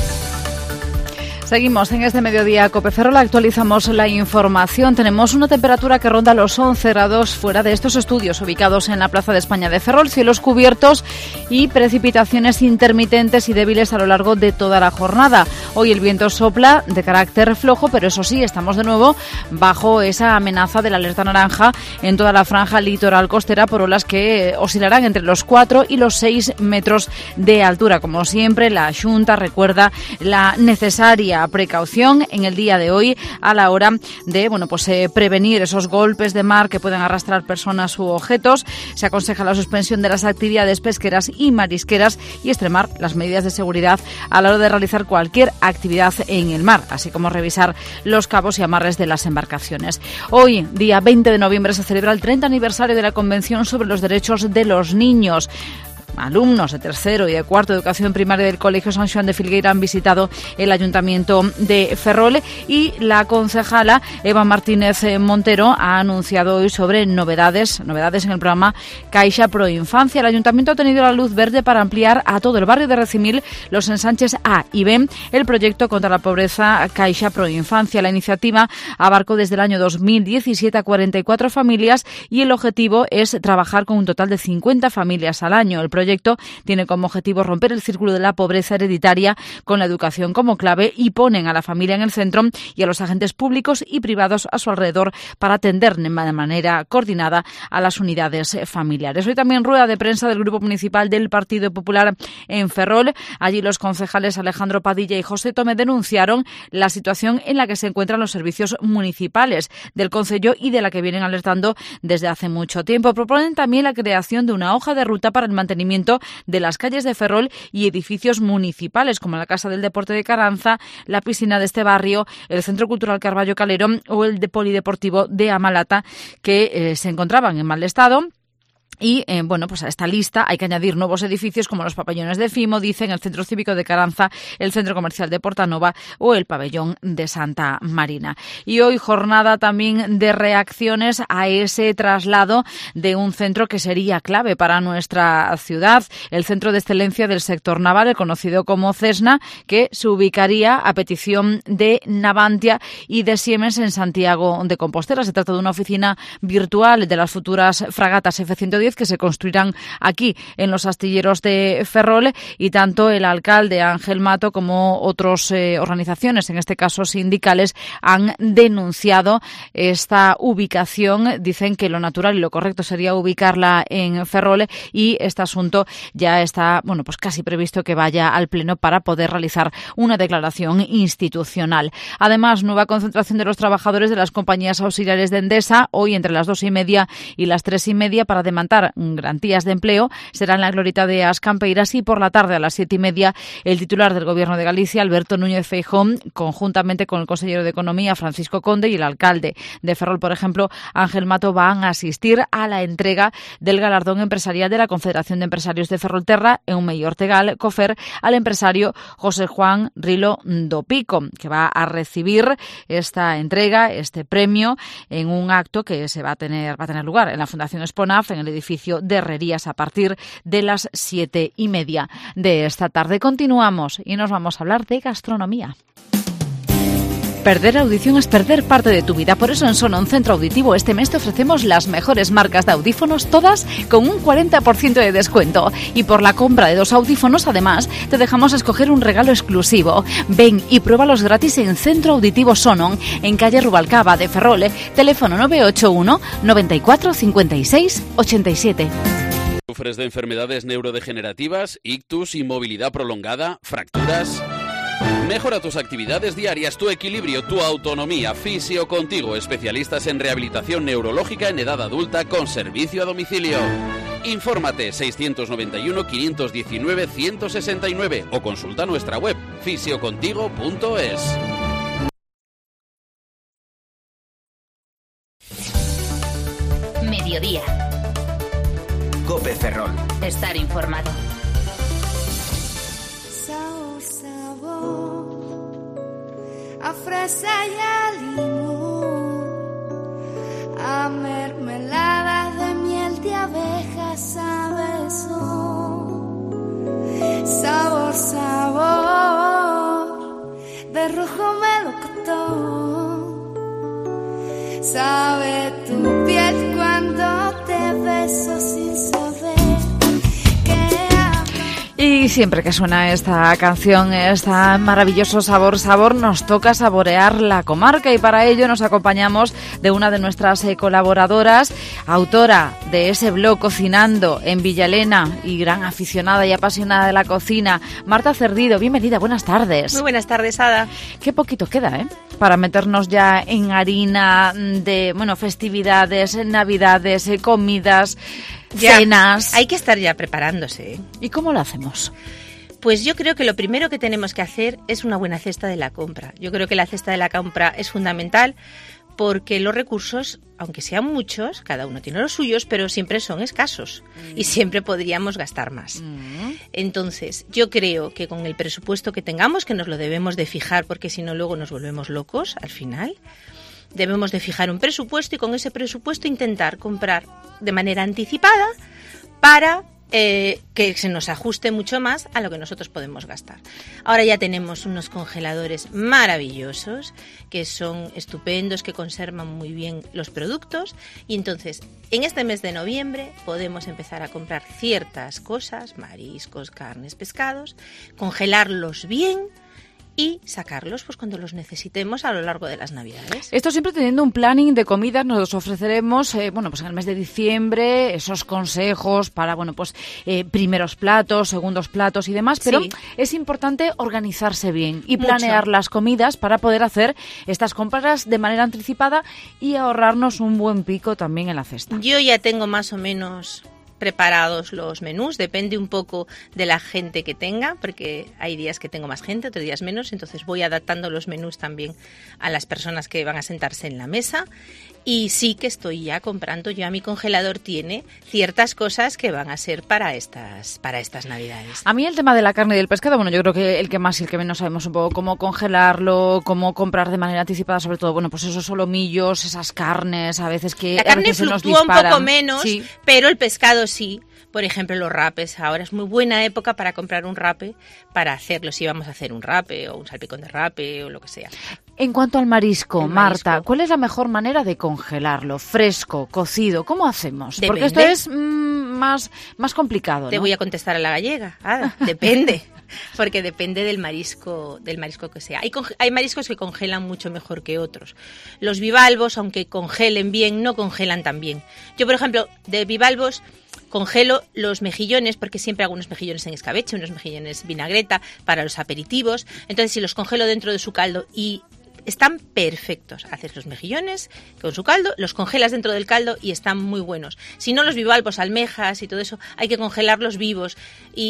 Seguimos en este Mediodía Cope Ferrol, actualizamos la información. Tenemos una temperatura que ronda los 11 grados fuera de estos estudios ubicados en la Plaza de España de Ferrol, cielos cubiertos y precipitaciones intermitentes y débiles a lo largo de toda la jornada. Hoy el viento sopla de carácter flojo, pero eso sí, estamos de nuevo bajo esa amenaza de la alerta naranja en toda la franja litoral costera por olas que oscilarán entre los 4 y los 6 metros de altura. Como siempre, la Xunta recuerda la necesaria precaución en el día de hoy a la hora de prevenir esos golpes de mar que pueden arrastrar personas u objetos. Se aconseja la suspensión de las actividades pesqueras y marisqueras y extremar las medidas de seguridad a la hora de realizar cualquier actividad en el mar, así como revisar los cabos y amarres de las embarcaciones. Hoy, día 20 de noviembre, se celebra el 30 aniversario de la Convención sobre los Derechos de los Niños. Alumnos de tercero y de cuarto de educación primaria del Colegio San Xoán de Filgueira han visitado el Ayuntamiento de Ferrol y la concejala Eva Martínez Montero ha anunciado hoy sobre novedades en el programa Caixa Pro Infancia. El Ayuntamiento ha tenido la luz verde para ampliar a todo el barrio de Recimil los ensanches A y B el proyecto contra la pobreza Caixa Pro Infancia. La iniciativa abarcó desde el año 2017 a 44 familias y el objetivo es trabajar con un total de 50 familias al año. El proyecto tiene como objetivo romper el círculo de la pobreza hereditaria con la educación como clave y ponen a la familia en el centro y a los agentes públicos y privados a su alrededor para atender de manera coordinada a las unidades familiares. Hoy también rueda de prensa del Grupo Municipal del Partido Popular en Ferrol. Allí los concejales Alejandro Padilla y José Tome denunciaron la situación en la que se encuentran los servicios municipales del concello y de la que vienen alertando desde hace mucho tiempo. Proponen también la creación de una hoja de ruta para el mantenimiento de las calles de Ferrol y edificios municipales como la Casa del Deporte de Caranza, la piscina de este barrio, el Centro Cultural Carballo Calero o el Polideportivo de Amalata, que se encontraban en mal estado. Y, a esta lista hay que añadir nuevos edificios como los pabellones de Fimo, dicen el Centro Cívico de Caranza, el Centro Comercial de Portanova o el Pabellón de Santa Marina. Y hoy jornada también de reacciones a ese traslado de un centro que sería clave para nuestra ciudad, el Centro de Excelencia del Sector Naval, el conocido como CESNA, que se ubicaría a petición de Navantia y de Siemens en Santiago de Compostela. Se trata de una oficina virtual de las futuras fragatas F-110 que se construirán aquí en los astilleros de Ferrol y tanto el alcalde Ángel Mato como otras organizaciones, en este caso sindicales, han denunciado esta ubicación. Dicen que lo natural y lo correcto sería ubicarla en Ferrol y este asunto ya está casi previsto que vaya al Pleno para poder realizar una declaración institucional. Además, nueva concentración de los trabajadores de las compañías auxiliares de Endesa hoy entre las 2:30 y las 3:30 para demandar garantías de empleo. Será en la glorieta de As Campeiras y por la tarde a las 7:30 el titular del Gobierno de Galicia, Alberto Núñez Feijóo, conjuntamente con el consejero de Economía, Francisco Conde, y el alcalde de Ferrol, por ejemplo, Ángel Mato, van a asistir a la entrega del galardón empresarial de la Confederación de Empresarios de Ferrolterra, Eumei Ortegal Cofer, al empresario José Juan Rilo do Pico, que va a recibir esta entrega, este premio, en un acto que va a tener lugar en la Fundación Esponaf, en el edificio de Herrerías, a partir de las 7:30 de esta tarde. Continuamos y nos vamos a hablar de gastronomía. Perder audición es perder parte de tu vida. Por eso en Sonon Centro Auditivo este mes te ofrecemos las mejores marcas de audífonos, todas con un 40% de descuento. Y por la compra de 2 audífonos, además, te dejamos escoger un regalo exclusivo. Ven y pruébalos gratis en Centro Auditivo Sonon, en calle Rubalcaba de Ferrol, teléfono 981 94 56 87. ¿Sufres de enfermedades neurodegenerativas, ictus, inmovilidad prolongada, fracturas? Mejora tus actividades diarias, tu equilibrio, tu autonomía. Fisio Contigo, especialistas en rehabilitación neurológica en edad adulta con servicio a domicilio. Infórmate 691-519-169 o consulta nuestra web fisiocontigo.es. Mediodía. COPE Ferrol. Estar informado. A fresa y a limón, a mermelada de miel de abejas, sabe son. Sabor, sabor, de rojo melocotón. Sabe tu piel cuando te beso sin saber. Y siempre que suena esta canción, esta maravilloso sabor, nos toca saborear la comarca, y para ello nos acompañamos de una de nuestras colaboradoras, autora de ese blog Cocinando en Villalena y gran aficionada y apasionada de la cocina, Marta Cerdido. Bienvenida, buenas tardes. Muy buenas tardes, Ada. Qué poquito queda, para meternos ya en harina de, festividades, navidades, comidas, ya, cenas. Hay que estar ya preparándose. ¿Y cómo lo hacemos? Pues yo creo que lo primero que tenemos que hacer es una buena cesta de la compra. Yo creo que la cesta de la compra es fundamental porque los recursos, aunque sean muchos, cada uno tiene los suyos, pero siempre son escasos y siempre podríamos gastar más. Entonces, yo creo que con el presupuesto que tengamos, que nos lo debemos de fijar porque si no luego nos volvemos locos al final, debemos de fijar un presupuesto y con ese presupuesto intentar comprar de manera anticipada para que se nos ajuste mucho más a lo que nosotros podemos gastar. Ahora ya tenemos unos congeladores maravillosos que son estupendos, que conservan muy bien los productos y entonces en este mes de noviembre podemos empezar a comprar ciertas cosas, mariscos, carnes, pescados, congelarlos bien y sacarlos pues cuando los necesitemos a lo largo de las Navidades. Esto siempre teniendo un planning de comidas, nos ofreceremos, pues en el mes de diciembre, esos consejos para, primeros platos, segundos platos y demás, pero sí, es importante organizarse bien y planear las comidas para poder hacer estas compras de manera anticipada y ahorrarnos un buen pico también en la cesta. Yo ya tengo más o menos preparados los menús, depende un poco de la gente que tenga, porque hay días que tengo más gente, otros días menos, entonces voy adaptando los menús también a las personas que van a sentarse en la mesa. Y sí que estoy ya comprando, ya mi congelador tiene ciertas cosas que van a ser para estas Navidades. A mí el tema de la carne y del pescado, yo creo que el que más y el que menos sabemos un poco cómo congelarlo, cómo comprar de manera anticipada, sobre todo, esos solomillos, esas carnes, a veces que la carne a veces fluctúa se nos disparan. Un poco menos, sí, pero el pescado sí. Por ejemplo, los rapes. Ahora es muy buena época para comprar un rape, para hacerlo, si vamos a hacer un rape o un salpicón de rape o lo que sea. En cuanto al marisco, Marta, ¿cuál es la mejor manera de congelarlo? ¿Fresco, cocido? ¿Cómo hacemos? Depende. Porque esto es más complicado, ¿no? Te voy a contestar a la gallega. Depende. Porque depende del marisco que sea. Hay mariscos que congelan mucho mejor que otros. Los bivalvos, aunque congelen bien, no congelan tan bien. Yo, por ejemplo, de bivalvos congelo los mejillones, porque siempre hago unos mejillones en escabeche, unos mejillones vinagreta para los aperitivos. Entonces, si los congelo dentro de su caldo y están perfectos. Haces los mejillones con su caldo, los congelas dentro del caldo y están muy buenos. Si no, los bivalvos, almejas y todo eso, hay que congelarlos vivos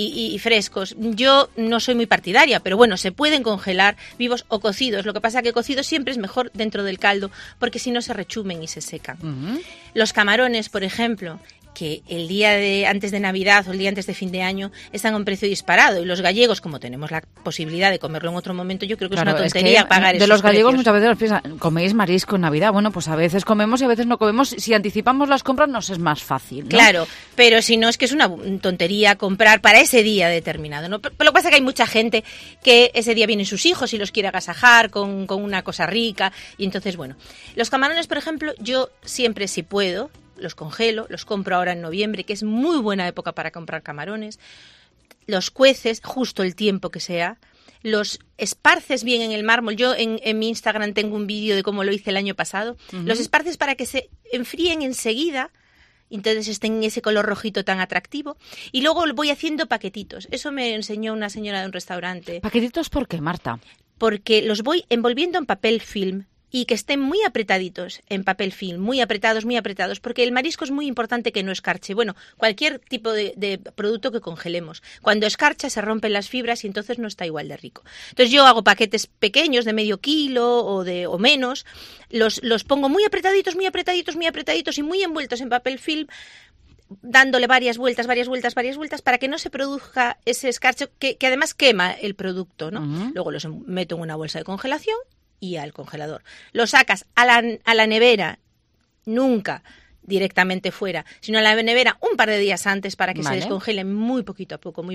y frescos. Yo no soy muy partidaria, pero bueno, se pueden congelar vivos o cocidos. Lo que pasa es que cocidos siempre es mejor dentro del caldo, porque si no se rechumen y se secan. Los camarones, por ejemplo, que el día antes de Navidad o el día antes de fin de año están a un precio disparado, y los gallegos, como tenemos la posibilidad de comerlo en otro momento, yo creo que claro, es una tontería pagar esos de los gallegos precios. muchas veces nos piensan, ¿coméis marisco en Navidad? Bueno, pues a veces comemos y a veces no comemos. Si anticipamos las compras nos es más fácil, ¿no? Claro, pero si no, es que es una tontería comprar para ese día determinado, ¿no? Pero lo que pasa es que hay mucha gente que ese día vienen sus hijos y los quiere agasajar con una cosa rica, y entonces, bueno. Los camarones, por ejemplo, yo siempre, si puedo, los congelo, los compro ahora en noviembre, que es muy buena época para comprar camarones, los cueces justo el tiempo que sea, los esparces bien en el mármol. Yo en mi Instagram tengo un vídeo de cómo lo hice el año pasado. Los esparces para que se enfríen enseguida, entonces estén en ese color rojito tan atractivo, y luego voy haciendo paquetitos. Eso me enseñó una señora de un restaurante. ¿Paquetitos por qué, Marta? Porque los voy envolviendo en papel film, y que estén muy apretaditos en papel film, muy apretados, porque el marisco es muy importante que no escarche. Bueno, cualquier tipo de producto que congelemos. Cuando escarcha se rompen las fibras y entonces no está igual de rico. Entonces yo hago paquetes pequeños de medio kilo o menos, los pongo muy apretaditos y muy envueltos en papel film, dándole varias vueltas para que no se produzca ese escarcho que además quema el producto, ¿no? Luego los meto en una bolsa de congelación y al congelador. Lo sacas a la nevera, nunca directamente fuera, sino a la nevera un par de días antes para que se descongelen muy poquito a poco,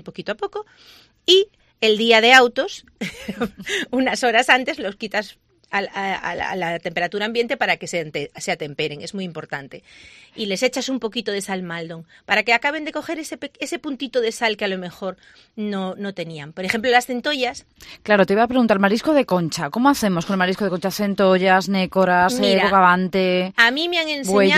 y el día de autos, unas horas antes, los quitas a la temperatura ambiente para que se atemperen, es muy importante. Y les echas un poquito de sal Maldon para que acaben de coger ese puntito de sal que a lo mejor no tenían. Por ejemplo, las centollas. Claro, te iba a preguntar, marisco de concha, ¿cómo hacemos con el marisco de concha? Centollas, nécoras, bogavante, a mí me han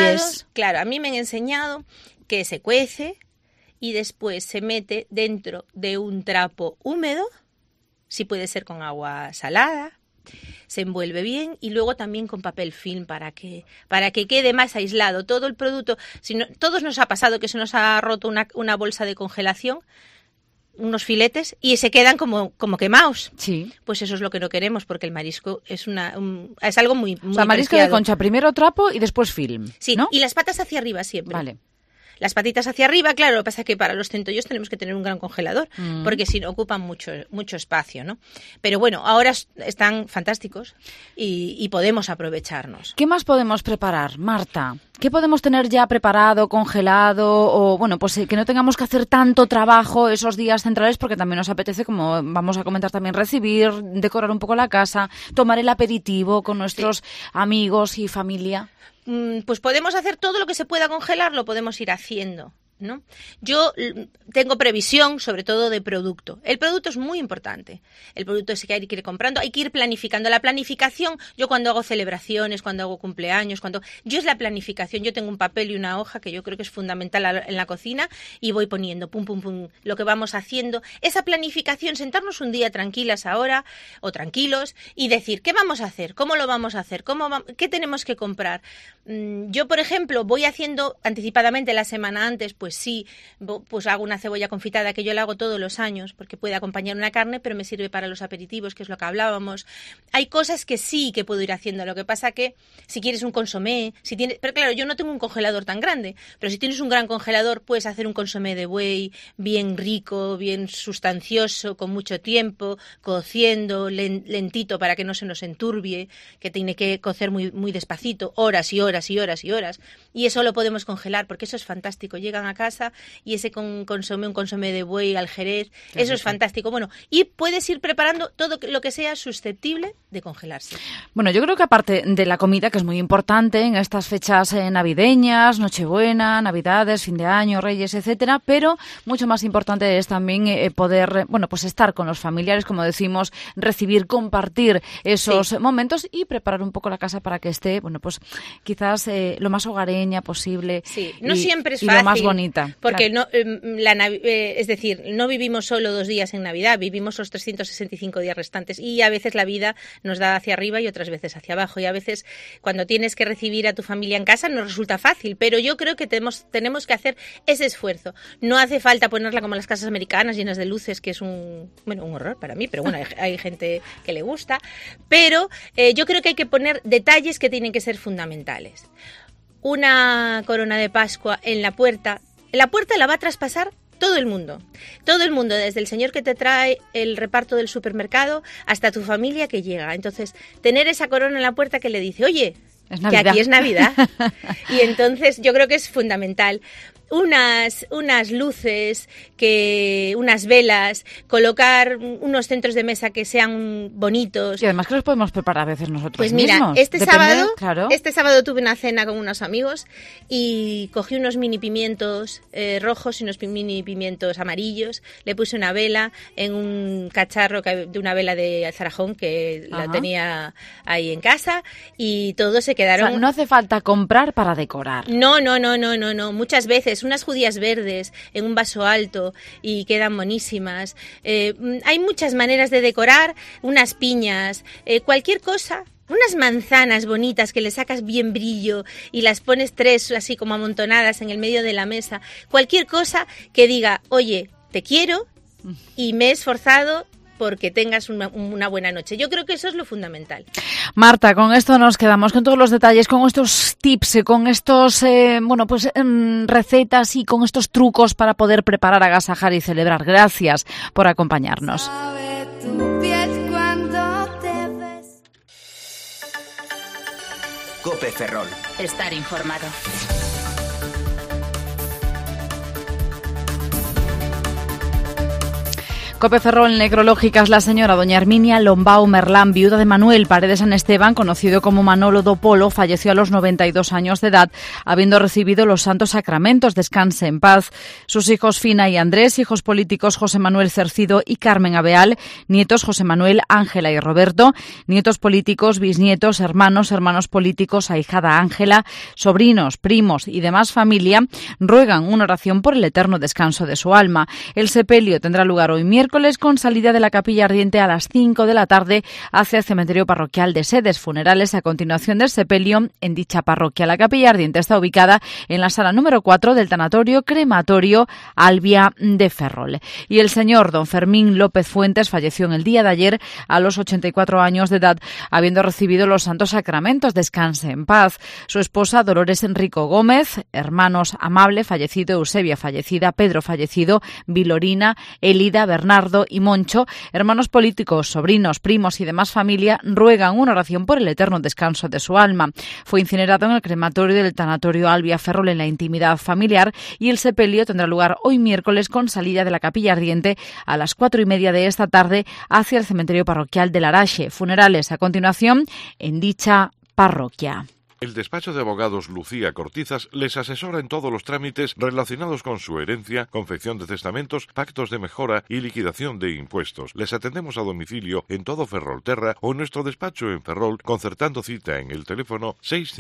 enseñado que se cuece y después se mete dentro de un trapo húmedo, si puede ser con agua salada, se envuelve bien, y luego también con papel film para que quede más aislado todo el producto. Todos nos ha pasado que se nos ha roto una bolsa de congelación, unos filetes, y se quedan como quemados. Sí. Pues eso es lo que no queremos, porque el marisco es algo muy o sea, marisco preciado. de concha, primero trapo y después film. Sí, ¿no? Y las patas hacia arriba siempre. Vale. Las patitas hacia arriba, claro, lo que pasa es que para los centollos tenemos que tener un gran congelador, porque si no ocupan mucho espacio, ¿no? Pero bueno, ahora están fantásticos y podemos aprovecharnos. ¿Qué más podemos preparar, Marta? ¿Qué podemos tener ya preparado, congelado, o bueno, pues que no tengamos que hacer tanto trabajo esos días centrales, porque también nos apetece, como vamos a comentar también, recibir, decorar un poco la casa, tomar el aperitivo con nuestros amigos y familia? Pues podemos hacer todo lo que se pueda congelar, lo podemos ir haciendo, ¿no? Yo tengo previsión, sobre todo de producto. El producto es muy importante. El producto es que hay que ir comprando, hay que ir planificando. La planificación, yo cuando hago celebraciones, cuando hago cumpleaños, yo es la planificación. Yo tengo un papel y una hoja que yo creo que es fundamental en la cocina, y voy poniendo pum, pum, pum, lo que vamos haciendo. Esa planificación, sentarnos un día tranquilas ahora, o tranquilos, y decir, ¿qué vamos a hacer? ¿Cómo lo vamos a hacer? ¿Qué tenemos que comprar? Yo, por ejemplo, voy haciendo anticipadamente la semana antes, pues sí, pues hago una cebolla confitada, que yo la hago todos los años, porque puede acompañar una carne, pero me sirve para los aperitivos, que es lo que hablábamos. Hay cosas que sí que puedo ir haciendo, lo que pasa que si quieres un consomé, pero claro, yo no tengo un congelador tan grande, pero si tienes un gran congelador, puedes hacer un consomé de buey bien rico, bien sustancioso, con mucho tiempo, cociendo, lentito para que no se nos enturbie, que tiene que cocer muy, muy despacito, horas y horas, y eso lo podemos congelar, porque eso es fantástico. Llegan a casa y ese un consomé de buey al jerez, eso es fantástico. Bueno, y puedes ir preparando todo lo que sea susceptible de congelarse. Bueno, yo creo que aparte de la comida, que es muy importante en estas fechas navideñas, Nochebuena, Navidades, fin de año, Reyes, etcétera, pero mucho más importante es también poder, bueno, pues estar con los familiares, como decimos, recibir, compartir esos momentos y preparar un poco la casa para que esté, bueno, pues quizás lo más hogareña posible. Sí, no siempre es y fácil. Lo más bonita. Porque claro. Es decir, no vivimos solo 2 días en Navidad, vivimos los 365 días restantes, y a veces la vida nos da hacia arriba y otras veces hacia abajo, y a veces cuando tienes que recibir a tu familia en casa no resulta fácil, pero yo creo que tenemos que hacer ese esfuerzo. No hace falta ponerla como las casas americanas llenas de luces, que es un horror para mí, pero bueno, hay gente que le gusta, pero yo creo que hay que poner detalles que tienen que ser fundamentales. una corona de Pascua en la puerta la va a traspasar todo el mundo, desde el señor que te trae el reparto del supermercado hasta tu familia que llega. Entonces, tener esa corona en la puerta que le dice, oye, que aquí es Navidad. Y entonces yo creo que es fundamental. Unas luces, unas velas, colocar unos centros de mesa que sean bonitos. Y además que los podemos preparar a veces nosotros pues mismos. Pues mira, este sábado tuve una cena con unos amigos y cogí unos mini pimientos rojos y unos mini pimientos amarillos. Le puse una vela en un cacharro de una vela de Zarajón que la tenía ahí en casa y todos se quedaron... O sea, no hace falta comprar para decorar. No. Muchas veces unas judías verdes en un vaso alto y quedan monísimas. Hay muchas maneras de decorar, unas piñas, cualquier cosa. Unas manzanas bonitas que le sacas bien brillo y las pones 3 así como amontonadas en el medio de la mesa. Cualquier cosa que diga, oye, te quiero y me he esforzado porque tengas una buena noche. Yo creo que eso es lo fundamental. Marta, con esto nos quedamos, con todos los detalles, con estos tips, con estos recetas y con estos trucos para poder preparar, agasajar y celebrar. Gracias por acompañarnos. Cope Ferrol. Estar informado. Cope Ferrol, necrológicas, la señora doña Herminia Lombao Merlán, viuda de Manuel Paredes San Esteban, conocido como Manolo do Polo, falleció a los 92 años de edad, habiendo recibido los santos sacramentos. Descanse en paz. Sus hijos Fina y Andrés, hijos políticos José Manuel Cercido y Carmen Abeal, nietos José Manuel, Ángela y Roberto, nietos políticos, bisnietos, hermanos políticos, ahijada Ángela, sobrinos, primos y demás familia, ruegan una oración por el eterno descanso de su alma. El sepelio tendrá lugar hoy miércoles con salida de la Capilla Ardiente a las 5 de la tarde hacia el cementerio parroquial de Sedes. Funerales a continuación del sepelio en dicha parroquia. La Capilla Ardiente está ubicada en la sala número 4 del tanatorio crematorio Albia de Ferrol. Y el señor don Fermín López Fuentes falleció en el día de ayer a los 84 años de edad, habiendo recibido los santos sacramentos. Descanse en paz. Su esposa Dolores Enrico Gómez, hermanos Amable fallecido, Eusebia fallecida, Pedro fallecido, Vilorina, Elida, Bernardo y Moncho, hermanos políticos, sobrinos, primos y demás familia, ruegan una oración por el eterno descanso de su alma. Fue incinerado en el crematorio del tanatorio Albia Ferrol en la intimidad familiar y el sepelio tendrá lugar hoy miércoles con salida de la Capilla Ardiente a las 4:30 de esta tarde hacia el cementerio parroquial de Larache. Funerales a continuación en dicha parroquia. El despacho de abogados Lucía Cortizas les asesora en todos los trámites relacionados con su herencia, confección de testamentos, pactos de mejora y liquidación de impuestos. Les atendemos a domicilio en todo Ferrolterra o en nuestro despacho en Ferrol, concertando cita en el teléfono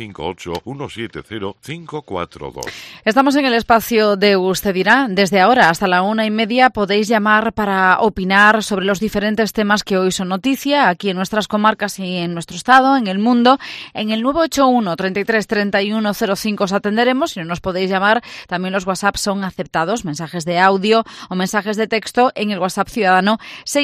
658-170-542. Estamos en el espacio de Usted Dirá. Desde ahora hasta la 1:30 podéis llamar para opinar sobre los diferentes temas que hoy son noticia aquí en nuestras comarcas y en nuestro estado, en el mundo, en el 981 33 31 05 os atenderemos. Si no nos podéis llamar, también los WhatsApp son aceptados, mensajes de audio o mensajes de texto en el WhatsApp ciudadano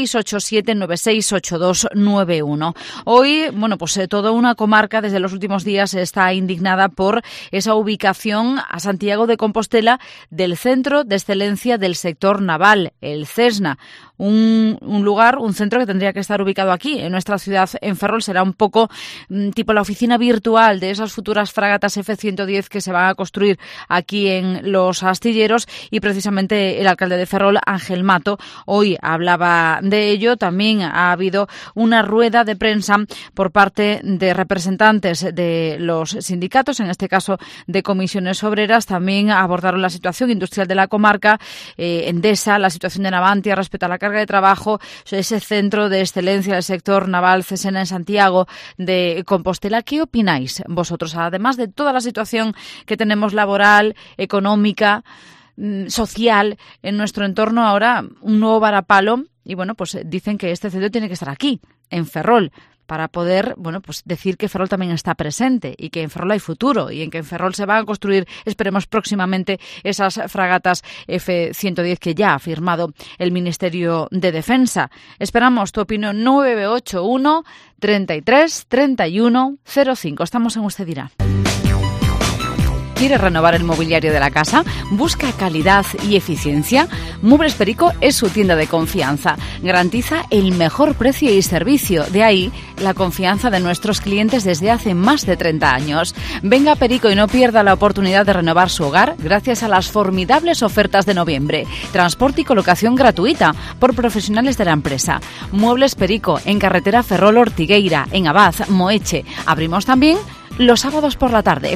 687-968291. Hoy, toda una comarca desde los últimos días está indignada por esa ubicación a Santiago de Compostela del Centro de Excelencia del Sector Naval, el CESNA. Un centro que tendría que estar ubicado aquí, en nuestra ciudad, en Ferrol. Será un poco tipo la oficina virtual de esas futuras fragatas F-110 que se van a construir aquí en los astilleros, y precisamente el alcalde de Ferrol, Ángel Mato, hoy hablaba de ello. También ha habido una rueda de prensa por parte de representantes de los sindicatos, en este caso de comisiones obreras. También abordaron la situación industrial de la comarca, Endesa, la situación de Navantia respecto a la carga de trabajo, ese centro de excelencia del sector naval CESNA en Santiago de Compostela. ¿Qué opináis vosotros? Además de toda la situación que tenemos laboral, económica, social en nuestro entorno, ahora un nuevo varapalo, y dicen que este centro tiene que estar aquí, en Ferrol, para poder, decir que Ferrol también está presente y que en Ferrol hay futuro y en que en Ferrol se van a construir, esperemos próximamente, esas fragatas F-110 que ya ha firmado el Ministerio de Defensa. Esperamos tu opinión. 981 33 31 05. Estamos en Usted Dirá. ¿Quieres renovar el mobiliario de la casa? ¿Busca calidad y eficiencia? Muebles Perico es su tienda de confianza. Garantiza el mejor precio y servicio. De ahí la confianza de nuestros clientes desde hace más de 30 años. Venga a Perico y no pierda la oportunidad de renovar su hogar gracias a las formidables ofertas de noviembre. Transporte y colocación gratuita por profesionales de la empresa. Muebles Perico en carretera Ferrol-Ortigueira, en Abad, Moeche. Abrimos también los sábados por la tarde.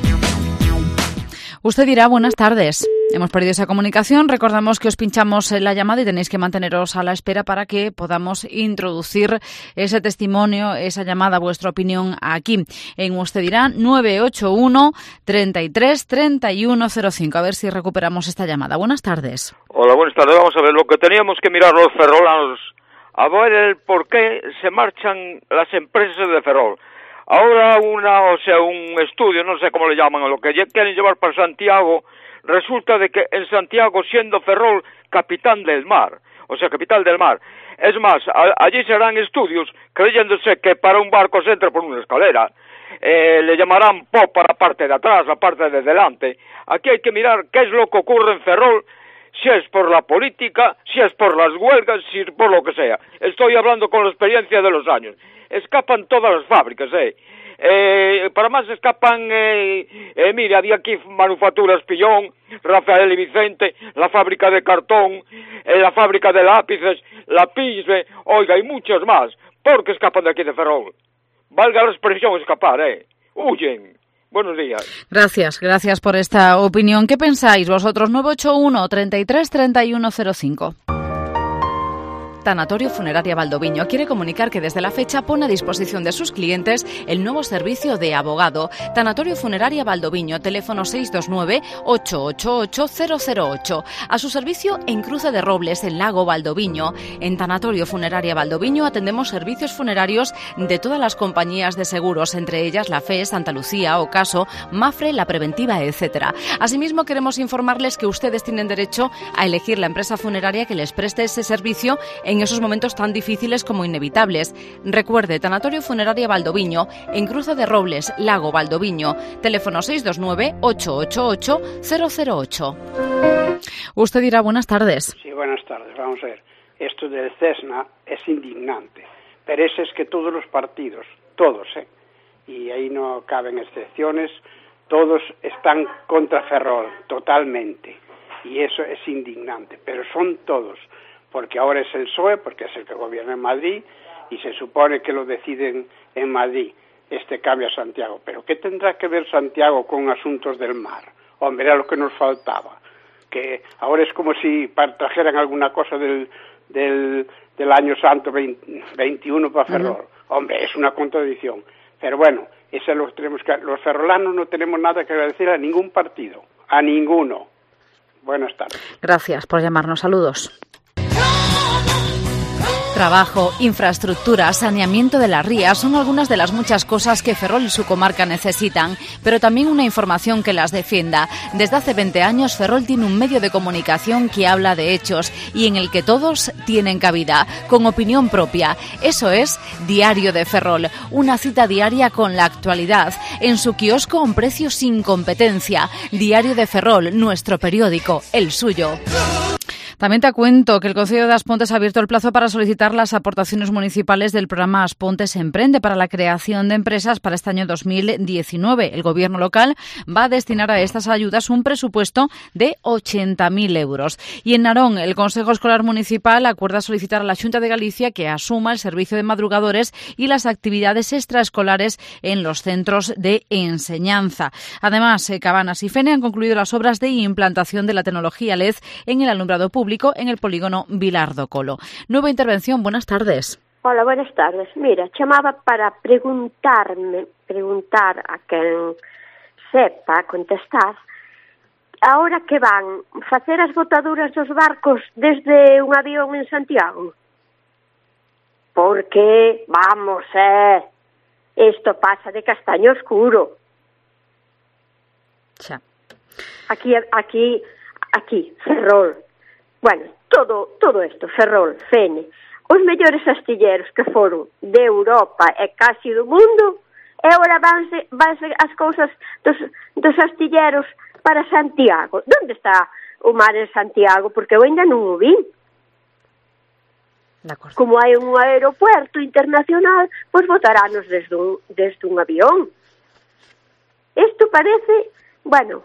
Usted dirá, buenas tardes. Hemos perdido esa comunicación. Recordamos que os pinchamos la llamada y tenéis que manteneros a la espera para que podamos introducir ese testimonio, esa llamada, vuestra opinión aquí. En Usted dirá 981 33 3105. A ver si recuperamos esta llamada. Buenas tardes. Hola, buenas tardes. Vamos a ver, lo que teníamos que mirar los ferrolanos, a ver el por qué se marchan las empresas de Ferrol. Ahora un estudio, no sé cómo le llaman, o lo que quieren llevar para Santiago, resulta de que en Santiago, siendo Ferrol capital del mar, es más, allí se harán estudios creyéndose que para un barco se entra por una escalera, le llamarán popa la parte de atrás, la parte de delante. Aquí hay que mirar qué es lo que ocurre en Ferrol, si es por la política, si es por las huelgas, si es por lo que sea. Estoy hablando con la experiencia de los años. Escapan todas las fábricas, para más escapan, mira, había aquí Manufacturas Pillón, Rafael y Vicente, la fábrica de cartón, la fábrica de lápices, la Pisbe, oiga, y muchos más, porque escapan de aquí de Ferrol. Valga la expresión escapar, huyen. Buenos días. Gracias por esta opinión. ¿Qué pensáis vosotros? 981 33 3105. Tanatorio Funeraria Valdoviño quiere comunicar que desde la fecha pone a disposición de sus clientes el nuevo servicio de abogado. Tanatorio Funeraria Valdoviño, teléfono 629-888-008. A su servicio en Cruce de Robles, en Lago Valdoviño. En Tanatorio Funeraria Valdoviño atendemos servicios funerarios de todas las compañías de seguros, entre ellas la FE, Santa Lucía, Ocaso, Mafre, La Preventiva, etc. Asimismo, queremos informarles que ustedes tienen derecho a elegir la empresa funeraria que les preste ese servicio en esos momentos tan difíciles como inevitables. Recuerde, Tanatorio Funeraria Valdoviño, en Cruce de Robles, Lago Valdoviño, teléfono 629-888-008. Usted dirá, buenas tardes. Sí, buenas tardes. Vamos a ver, esto del CESNA es indignante, pero es que todos los partidos, todos, y ahí no caben excepciones, todos están contra Ferrol, totalmente, y eso es indignante, pero son todos, porque ahora es el PSOE, porque es el que gobierna en Madrid, y se supone que lo deciden en Madrid, este cambio a Santiago. Pero ¿qué tendrá que ver Santiago con asuntos del mar? Hombre, era lo que nos faltaba. Que ahora es como si trajeran alguna cosa del año santo 21 para Ferrol. Hombre, es una contradicción. Pero bueno, eso es lo que tenemos que... Los ferrolanos no tenemos nada que agradecer a ningún partido, a ninguno. Buenas tardes. Gracias por llamarnos. Saludos. Trabajo, infraestructura, saneamiento de las rías son algunas de las muchas cosas que Ferrol y su comarca necesitan, pero también una información que las defienda. Desde hace 20 años Ferrol tiene un medio de comunicación que habla de hechos y en el que todos tienen cabida, con opinión propia. Eso es Diario de Ferrol, una cita diaria con la actualidad, en su kiosco a un precio sin competencia. Diario de Ferrol, nuestro periódico, el suyo. También te cuento que el Concello de Aspontes ha abierto el plazo para solicitar las aportaciones municipales del programa Aspontes Emprende para la creación de empresas para este año 2019. El Gobierno local va a destinar a estas ayudas un presupuesto de 80.000 euros. Y en Narón, el Consejo Escolar Municipal acuerda solicitar a la Xunta de Galicia que asuma el servicio de madrugadores y las actividades extraescolares en los centros de enseñanza. Además, Cabanas y Fene han concluido las obras de implantación de la tecnología LED en el alumbrado público en el polígono Vilar do Colo. Nueva intervención, buenas tardes. Hola, buenas tardes. Mira, chamaba para preguntar a quen sepa contestar, ahora que van facer as botaduras dos barcos desde un avión en Santiago? Porque, vamos, isto pasa de castaño oscuro. Xa. Aquí, Ferrol. Bueno, todo isto, Ferrol, Fene, os mellores astilleros que foron de Europa e casi do mundo, e agora vanse as cousas dos astilleros para Santiago. Onde está o mar en Santiago? Porque eu ainda non o vi. Como hai un aeropuerto internacional, pois botarános desde un avión. Isto parece, bueno,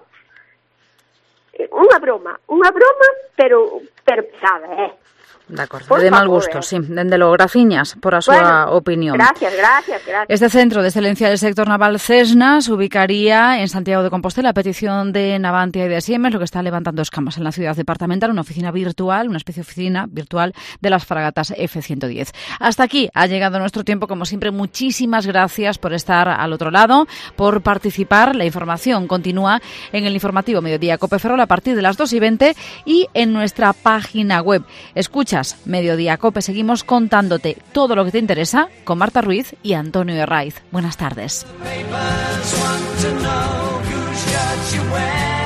unha broma, pero pesada, De acordo, de mal gusto, sí. Dende logo, graciñas por a súa opinión. Gracias. Este centro de excelencia del sector naval CESNA se ubicaría en Santiago de Compostela a petición de Navantia y de Siemens, lo que está levantando escamas en la ciudad departamental, una oficina virtual, una especie de oficina virtual de las fragatas F-110. Hasta aquí ha llegado nuestro tiempo, como siempre, muchísimas gracias por estar al otro lado, por participar. La información continúa en el informativo Mediodía Cope Ferrol a partir de las 2:20 y en nuestra página web. Escucha Mediodía Cope, seguimos contándote todo lo que te interesa con Marta Ruiz y Antonio Herraiz. Buenas tardes.